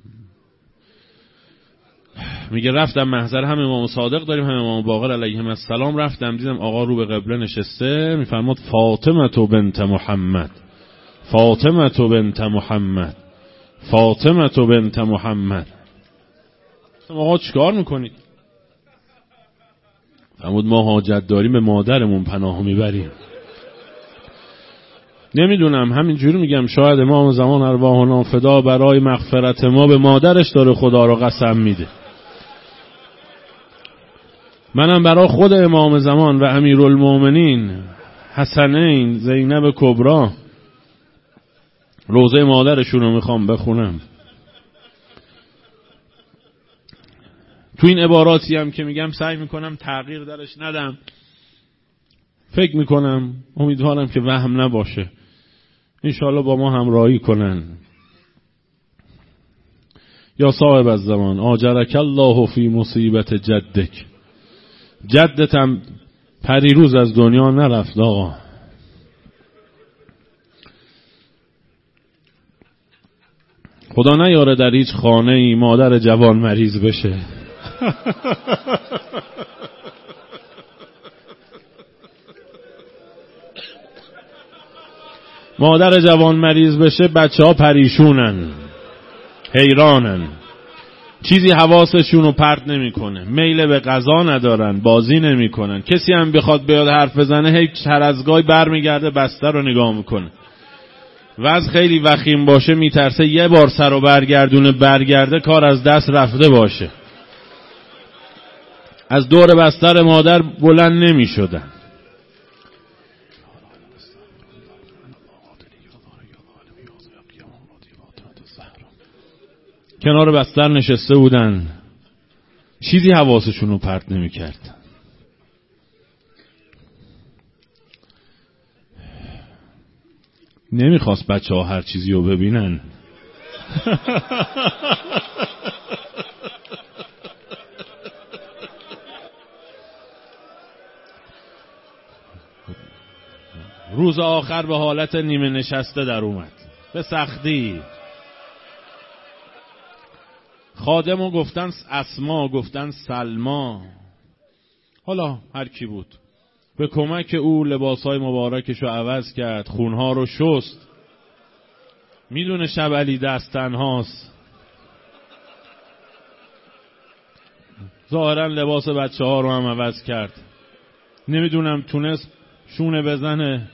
میگه رفتم محضر هم امام صادق داریم هم امام باقر علیهم السلام، رفتم دیدم آقا رو به قبله نشسته، میفرماد فاطمه بنت محمد، فاطمه بنت محمد، فاطمه بنت محمد. آقا چیکار میکنید؟ فرمود ما حاجت داریم به مادرمون پناه میبریم. نمیدونم، همینجوری میگم شاید امام زمان ارواحنا فدا برای مغفرت ما به مادرش داره خدا رو قسم میده. منم برای خود امام زمان و امیرالمومنین حسنین زینب کبرا روزه مادرشون رو میخوام بخونم. تو این عباراتی هم که میگم سعی میکنم تغییر درش ندم. فکر میکنم امیدوارم که وهم نباشه، انشاءالله با ما همراهی کنن. یا صاحب الزمان آجرک الله فی مصیبت جدک. جدتم پریروز از دنیا نرفت آقا. خدا نیاره در هیچ خانه ای مادر جوان مریض بشه. مادر جوان مریض بشه بچه ها پریشونن، حیرانن، چیزی حواسشون رو پرت نمی کنه، میل به غذا ندارن، بازی نمی کنن. کسی هم بخواد بیاد حرف بزنه هیچ هر از گاهی برمیگرده بسته رو نگاه میکنه. وضع خیلی وخیم باشه میترسه یه بار سر رو برگرده کار از دست رفته باشه. از دور بستر مادر بلند نمی شدن. کنار بستر نشسته بودن، چیزی حواسشون رو پرت نمی کرد. نمیخواست بچه ها هر چیزی رو ببینن. روز آخر به حالت نیمه نشسته در اومد، به سختی. خادمو گفتن اسما، گفتن سلما، حالا هر کی بود، به کمک او لباسهای مبارکشو عوض کرد، خونها رو شست. میدونه شب علی دست تنهاست، ظاهرا لباس بچه ها رو هم عوض کرد. نمیدونم تونست شونه بزنه.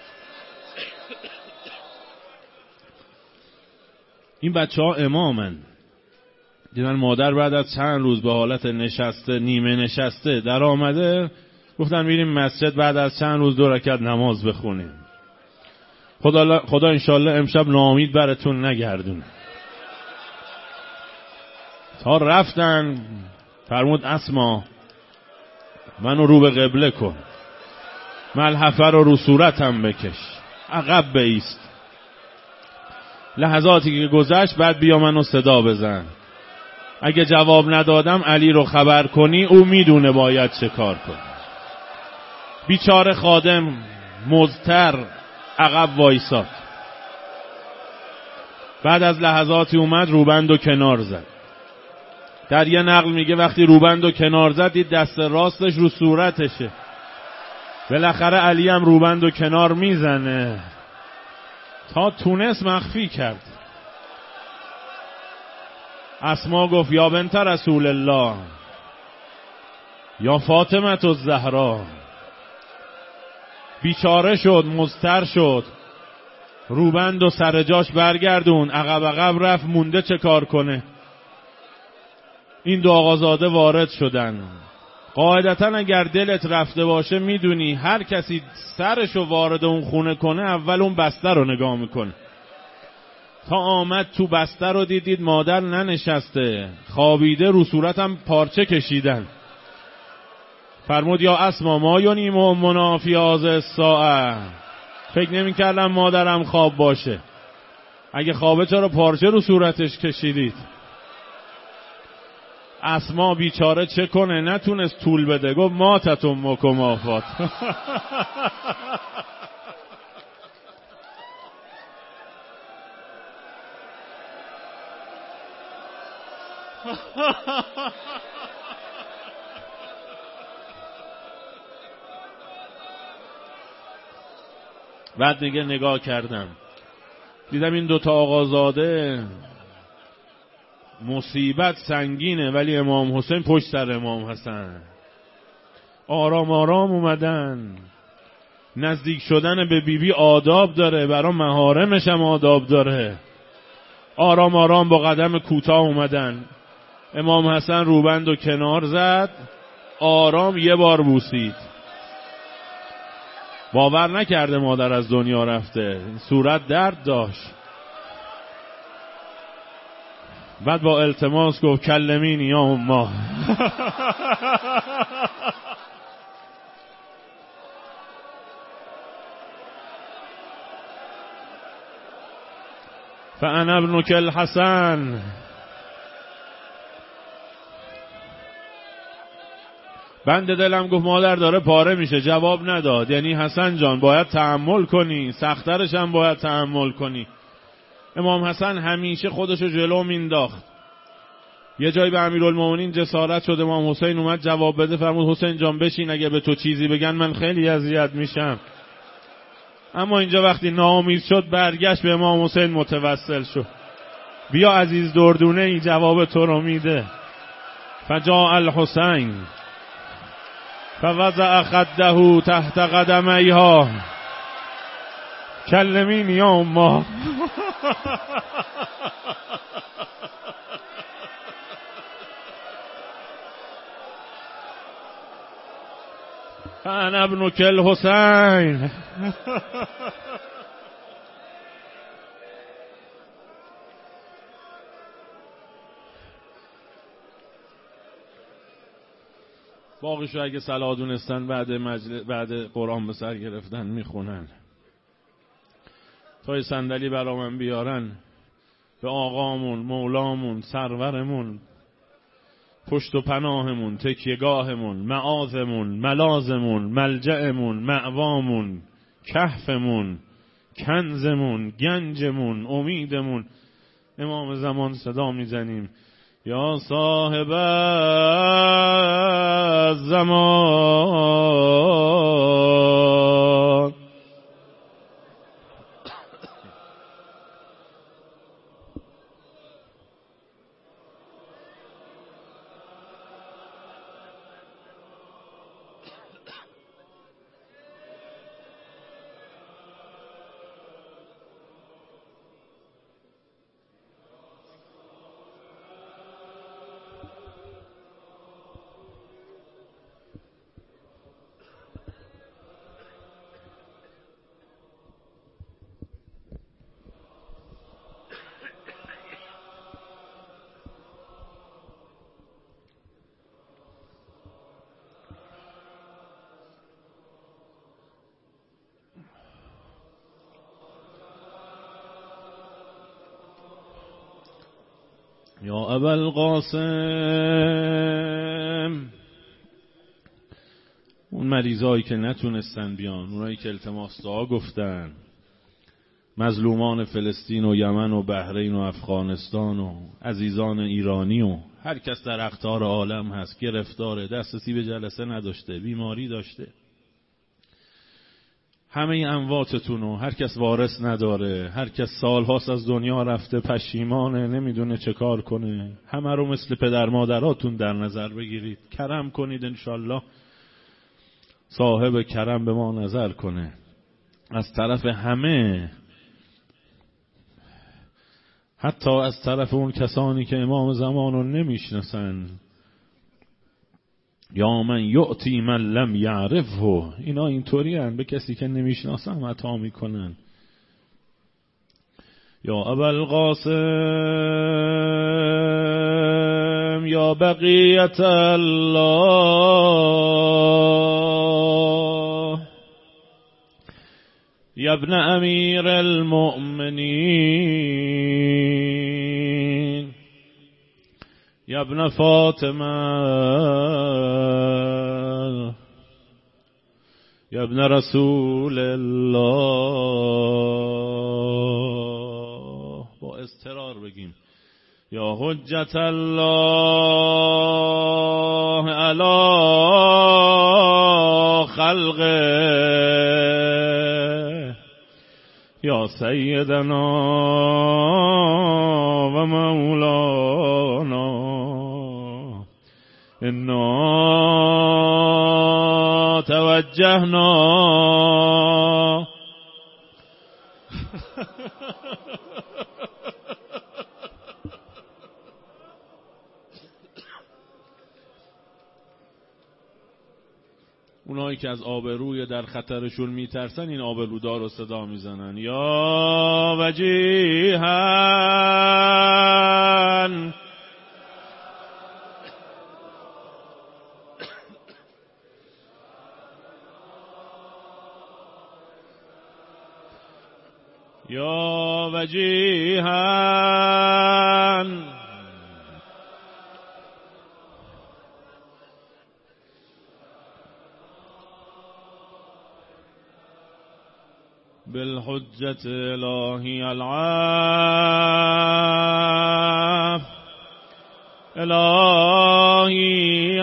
این بچه ها امامن. دیدن مادر بعد از چند روز به حالت نشسته، نیمه نشسته در آمده، گفتن میریم مسجد بعد از چند روز 2 رکعت نماز بخونیم. خدا انشالله امشب ناامید براتون نگردونه. تا رفتن فرمود اسما منو رو به قبله کن، ملحفه رو صورتم بکش، عقب بایست، لحظاتی که گذشت بعد بیا منو صدا بزن. اگه جواب ندادم علی رو خبر کنی، او میدونه باید چه کار کنی. بیچاره خادم مضطر عقب وایساد. بعد از لحظاتی اومد روبند و کنار زد. در یه نقل میگه وقتی روبند و کنار زد دید دست راستش رو صورتشه. بالاخره علی هم روبند و کنار میزنه، تا تونست مخفی کرد. اسما گفت یا بنت رسول الله، یا فاطمه الزهرا. بیچاره شد، مضطر شد، روبند و سر جاش برگردون، عقب رفت، مونده چه کار کنه. این 2 آقازاده وارد شدن. قاعدتا اگر دلت رفته باشه میدونی هر کسی سرشو وارد اون خونه کنه اول اون بستر رو نگاه میکنه. تا آمد تو بستر رو دید مادر ننشسته، خوابیده، رو صورتم پارچه کشیدن. فرمود یا اسما ما ینیم و منافی هذه الساعه. فکر نمی کردم مادرم خواب باشه، اگه خوابه چرا پارچه رو صورتش کشیدید؟ اسما بیچاره چه کنه، نتونست طول بده، گفت ماتتون مکمافات. بعد دیگه نگاه کردم دیدم این 2 آقازاده مصیبت سنگینه، ولی امام حسین پشت سر امام حسن آرام اومدن. نزدیک شدن به بیبی آداب داره، برای محارمش هم آداب داره. آرام با قدم کوتاه اومدن. امام حسن روبند و کنار زد، آرام یه بار بوسید. باور نکرده مادر از دنیا رفته، صورت درد داشت. بعد با التماس گفت کلمینی یا امه. فانا ابنک الحسن. بند دلم گفت مادر داره پاره میشه، جواب نداد. یعنی حسن جان باید تحمل کنی، سخترش هم باید تحمل کنی. امام حسن همیشه خودشو جلو مینداخت. یه جایی به امیرالمومنین جسارت شد، امام حسین اومد جواب بده، فرمود حسین جان بشین، اگه به تو چیزی بگن من خیلی اذیت میشم. اما اینجا وقتی ناامید شد برگشت به امام حسین متوسل شد، بیا عزیز دردونه ای جواب تو رو میده. فجاء الحسین فوضع خده تحت قدمیها کلمینی یا امه. انا ابنک الحسین. باقیشو اگه صلاح دونستن بعد قرآن به سر گرفتن میخونن. تا صندلی برا من بیارن، به آقامون، مولامون، سرورمون، پشت و پناهمون، تکیهگاهمون، معاذمون، ملازمون، ملجأمون، مأوامون، کهفمون، کنزمون، گنجمون، امیدمون، امام زمان صدا میزنیم یا صاحب الزمان. یا ابوالقاسم، اون مریضایی که نتونستن بیان، اونایی که التماس دعا گفتن، مظلومان فلسطین و یمن و بحرین و افغانستان و عزیزان ایرانی و هر کس در اقطار عالم هست گرفتاره، دسترسی به جلسه نداشته، بیماری داشته، همه امواتتون و هر کس وارث نداره، هر کس سالهاست از دنیا رفته پشیمانه نمیدونه چه کار کنه، همه رو مثل پدر مادراتون در نظر بگیرید، کرم کنید، انشالله صاحب کرم به ما نظر کنه. از طرف همه، حتی از طرف اون کسانی که امام زمان رو نمیشناسن، یا من یعطی من لم یعرفه، اینا اینطوری هن، به کسی که نمیشناسن عطا میکنن. یا ابوالقاسم یا بقیت الله یا ابن امیر المؤمنین یا ابن فاطمه یا ابن رسول الله. با اضطرار بگیم یا حجت الله علی خلقه یا سیدنا و مولانا انا توجهنا اونایی که از آبروی در خطرشون میترسن این آبرودار رو صدا میزنن یا وجیهن یا وجیهن بالحجة الهی العاف الهی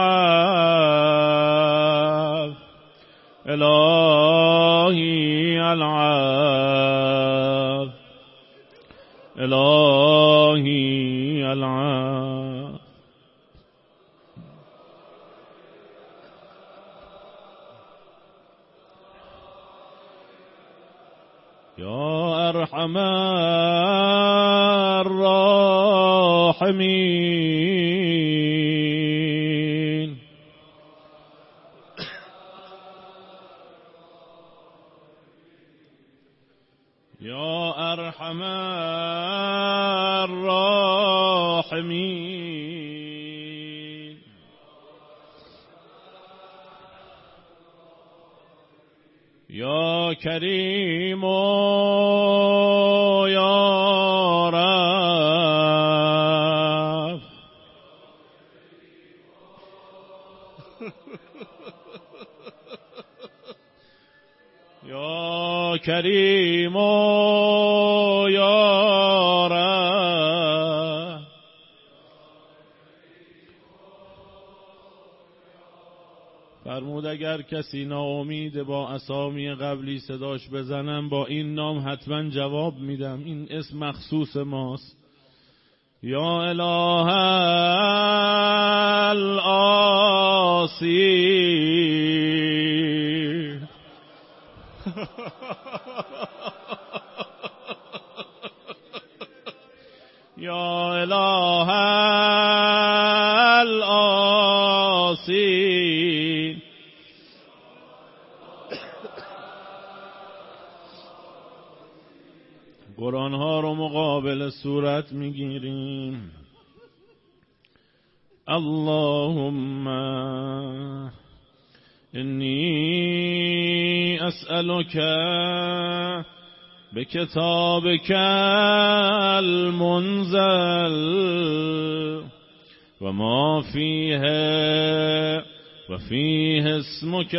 العاف الهی العاف الهی العاف. یا ارحم الراحمین یا ارحم الراحمین یا کریم یا رب یا کریم یا رب فرمود اگر کسی ناامید با اسامی قبلی صداش بزنم با این نام حتما جواب میدم. این اسم مخصوص ماست. یا اله الاسی یا اله الاسی قرآن ها رو مقابل صورت میگیریم. اللهم انی اسألک بکتابک المنزل و ما فیه و فیه اسمک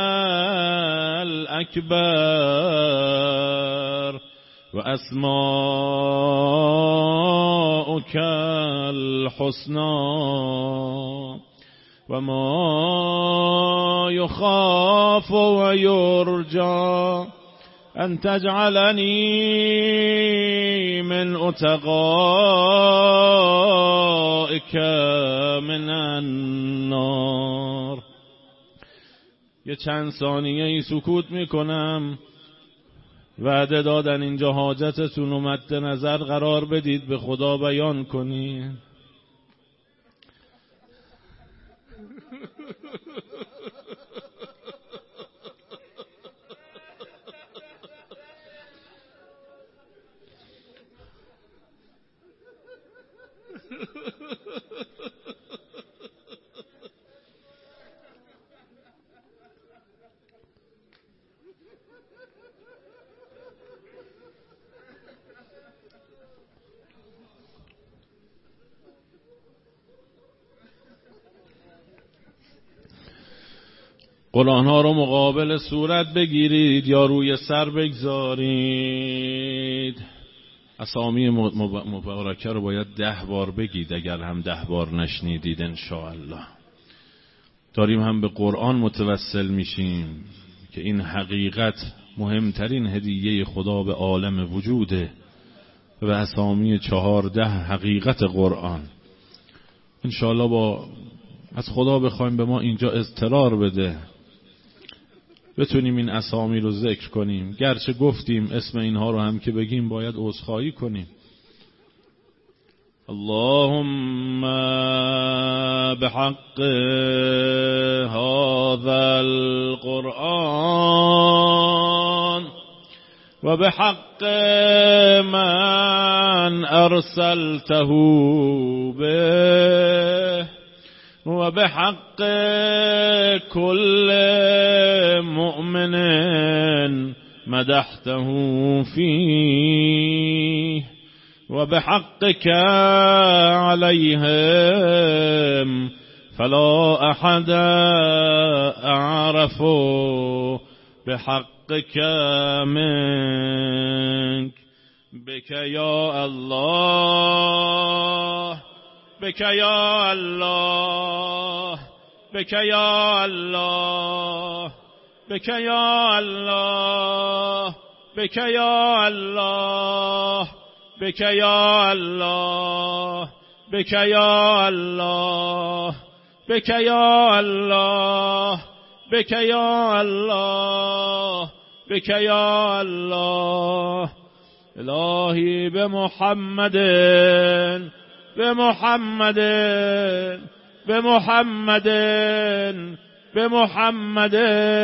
الاکبر و اسماؤک الحسنى و ما یخاف و یرجى ان تجعلنی من اتقائک من النار. یه چند ثانیه سکوت میکنم. وعده دادن اینجا حاجتتون رو مد نظر قرار بدید، به خدا بیان کنید. قرآن ها رو مقابل صورت بگیرید یا روی سر بگذارید. اسامی مبارکه رو باید 10 بار بگید اگر هم 10 بار نشنیدید انشاءالله. داریم هم به قرآن متوسل میشیم که این حقیقت مهمترین هدیه خدا به عالم وجوده. و اسامی 14 حقیقت قرآن انشاءالله با از خدا بخوایم به ما اینجا اضطرار بده بتونیم این اسامی رو ذکر کنیم. گرچه گفتیم اسم اینها رو هم که بگیم باید عذرخواهی کنیم. اللهم بحق هذا القرآن و بحق من ارسلته به و بحق كل مؤمن مدحته فيه و بحقك عليهم فلا احد اعرف بحقك منك بك يا الله بك يا الله بك يا الله بك يا الله بك يا الله بك يا الله بك يا الله بك يا الله بك يا الله بك يا الله. الهی بمحمد بمحمد بمحمد بمحمد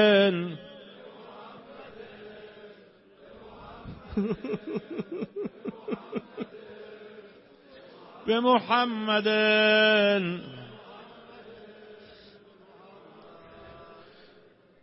بمحمد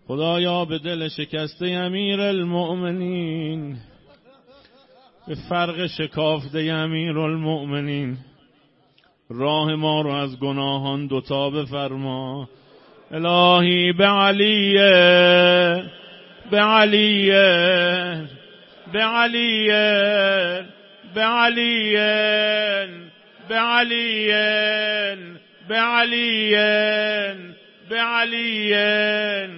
خدایا به دل شکسته امیر المؤمنین، به فرق شکافته امیر المؤمنین راه ما رو از گناهان دوتا بفرما. الهی به علیه، به علیه، به علیه، به علیه، به علیه، به علیه، به علیه.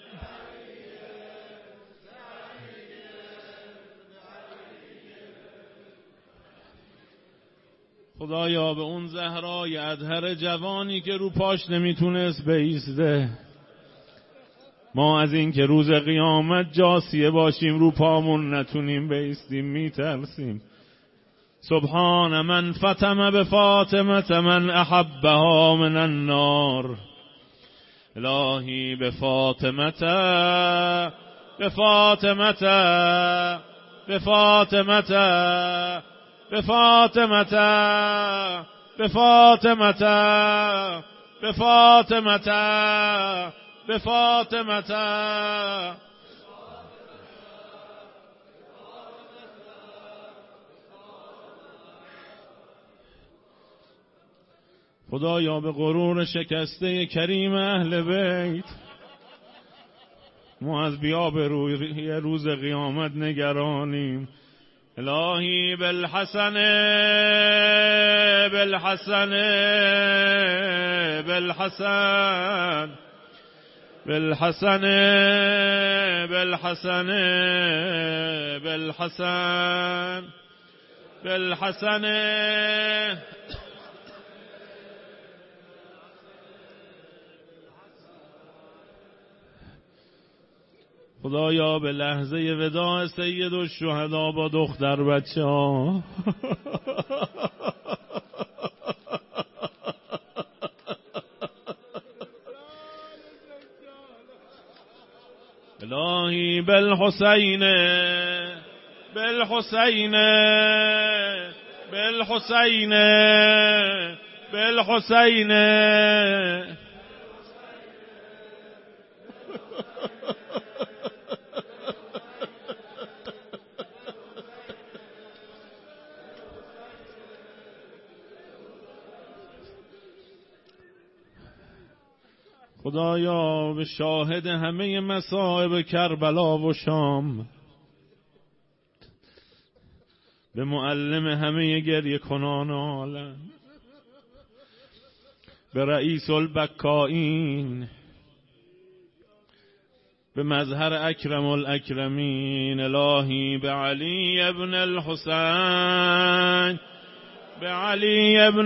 خدایا به اون زهرای اطهر جوانی که رو پاش نمیتونست بایسته، ما از این که روز قیامت جاسیه باشیم رو پامون نتونیم بایستیم میترسیم. سبحان من فتم به فاطمه من احبها من النار. الهی به فاطمه، به فاطمه، به فاطمه، به فاطمه، به فاطمه، به فاطمه، به فاطمه. خدایا به غرور شکسته کریم اهل بیت ما از بی‌آبرویی روز قیامت نگرانیم. الهی بالحسن، بالحسن، بالحسن، بالحسن، بالحسن، بالحسن، بالحسن. خدایا به لحظه وداع سید الشهدا با دختر بچه ها الهی بالحسین، بالحسین، بالحسین، بالحسین. خدایا به شاهد همه مصائب کربلا و شام، به معلم همه گریه کنان عالم، به رئیس البکائین، به مظهر اکرم الاکرمین، الهی به علی ابن الحسین، به علی ابن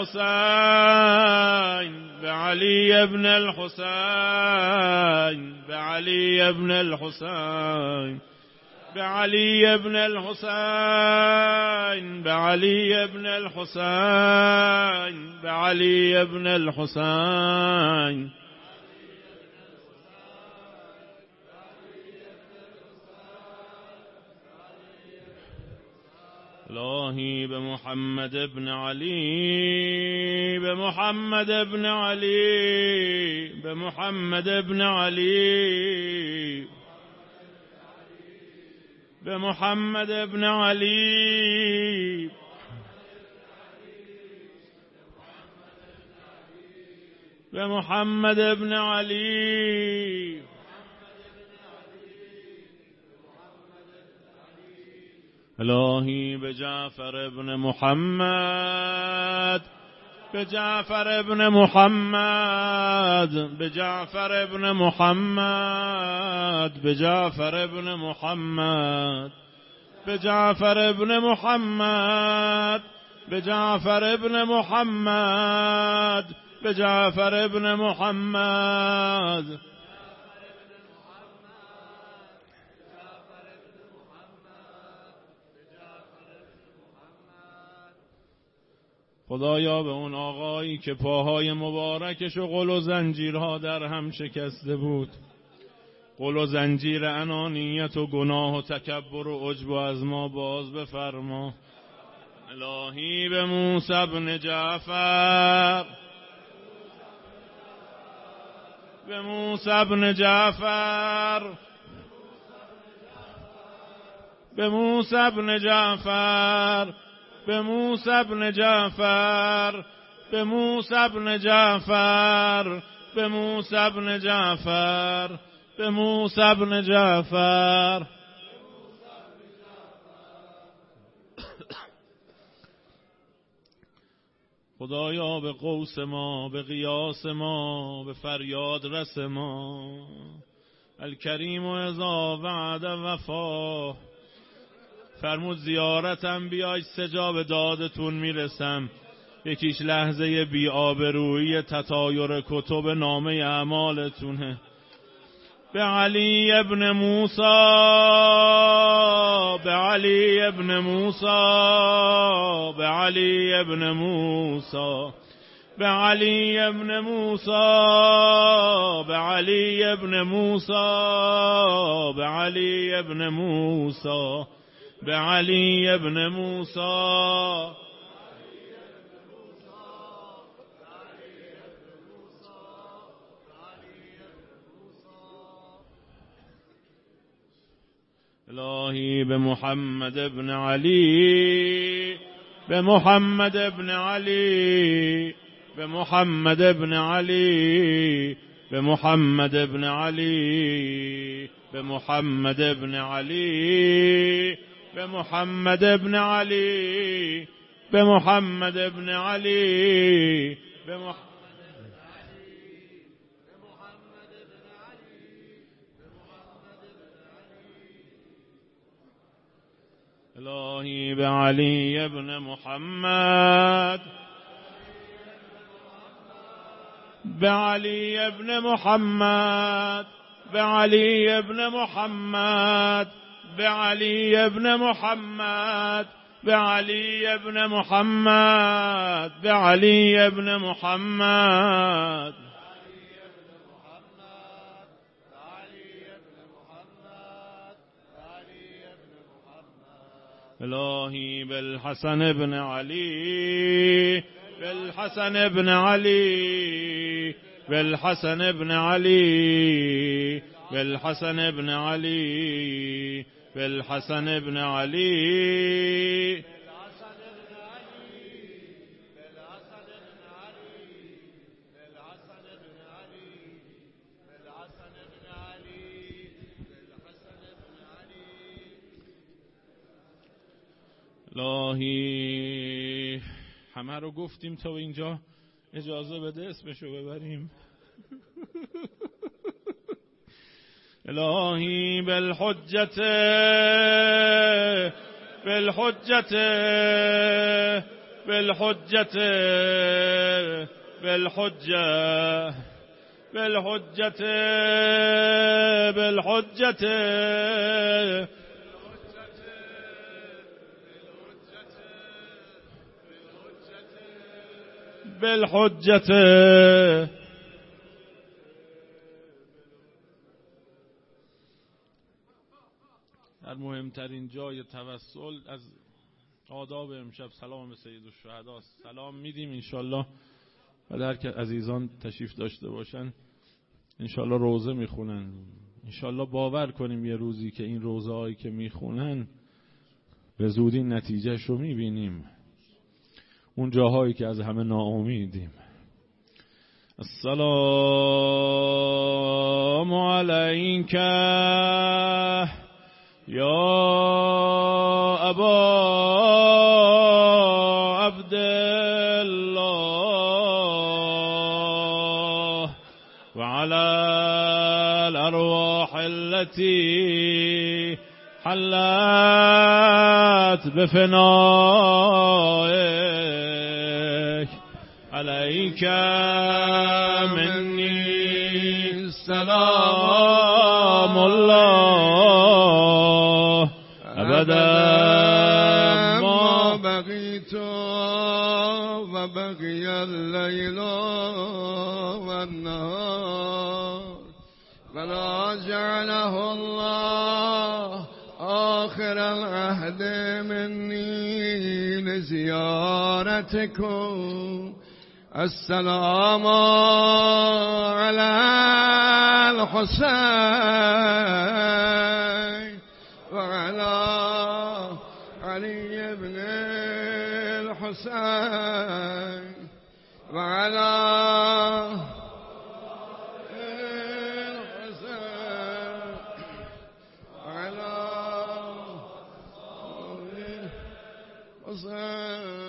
الحسین، به علی ابن الحسین، به علی ابن الحسین، به علی ابن الحسین، به علی ابن الحسین، به علی ابن الحسین. الهی به محمد ابن علی، به محمد ابن علی، به محمد ابن علی، به محمد ابن علی، به محمد ابن علی. الهی به جعفر ابن محمد، به جعفر ابن محمد، به جعفر ابن محمد، به جعفر ابن محمد، به جعفر ابن محمد، به جعفر ابن محمد، به جعفر ابن محمد. خدایا به اون آقایی که پاهای مبارکش و قل و زنجیرها در هم شکسته بود، قل و زنجیر انانیت و گناه و تکبر و عجب از ما باز بفرما. الهی به موسی بن جعفر، به موسی بن جعفر، به موسی بن جعفر، به موسی بن جعفر، به موسی بن جعفر، به موسی بن جعفر، به موسی بن جعفر. خدایا به قوس ما، به قیاس ما، به فریاد رس ما. الکریم و اذا وعد وفا. فرمود زیارتم بیای، سجا به دادتون میرسم. یکیش لحظه بی آبرویی تطایر کتب نامه اعمالتونه. به علی ابن موسی، به علی ابن موسی، به علی ابن موسی، به علی ابن موسی، به علی ابن موسی، به علی ابن موسی، به علی ابن موسی. الهی به محمد ابن علی، به محمد ابن علی، به محمد ابن علی، به محمد ابن علی، به محمد ابن علی، به محمد ابن علی، به محمد ابن علی، به محمد الهی به علی ابن محمد، به علی ابن محمد، به علی ابن محمد، به علی ابن محمد، به علی ابن محمد، به علی ابن محمد. الهی بالحسن ابن علی، بالحسن ابن علی، بالحسن ابن علی، بالحسن ابن علی، بالحسن ابن علی. الهی همه رو گفتیم تا اینجا، اجازه بده اسمشو ببریم. الهی بالحجت، بالحجت، بالحجت، بالحجت، بالحجت، بالحجت، بالحجت. در مهمترین جای توسل از آداب امشب سلام به سید الشهدا سلام میدیم انشالله، و در که عزیزان تشریف داشته باشن انشالله روزه میخونن. انشالله باور کنیم یه روزی که این روزه هایی که میخونن به زودی نتیجهش رو میبینیم، اون جاهایی که از همه ناامیدیم. السلام علیک یا ابا عبدالله و علی الارواح التي حلت بفنائك عليك مني سلام الله أبدا ما بقيت وبقي الليل والنهار ولا جعله الله آخر العهد مني لزيارتكم. السلام على الحسين وعلى علي بن الحسين وعلى الحسين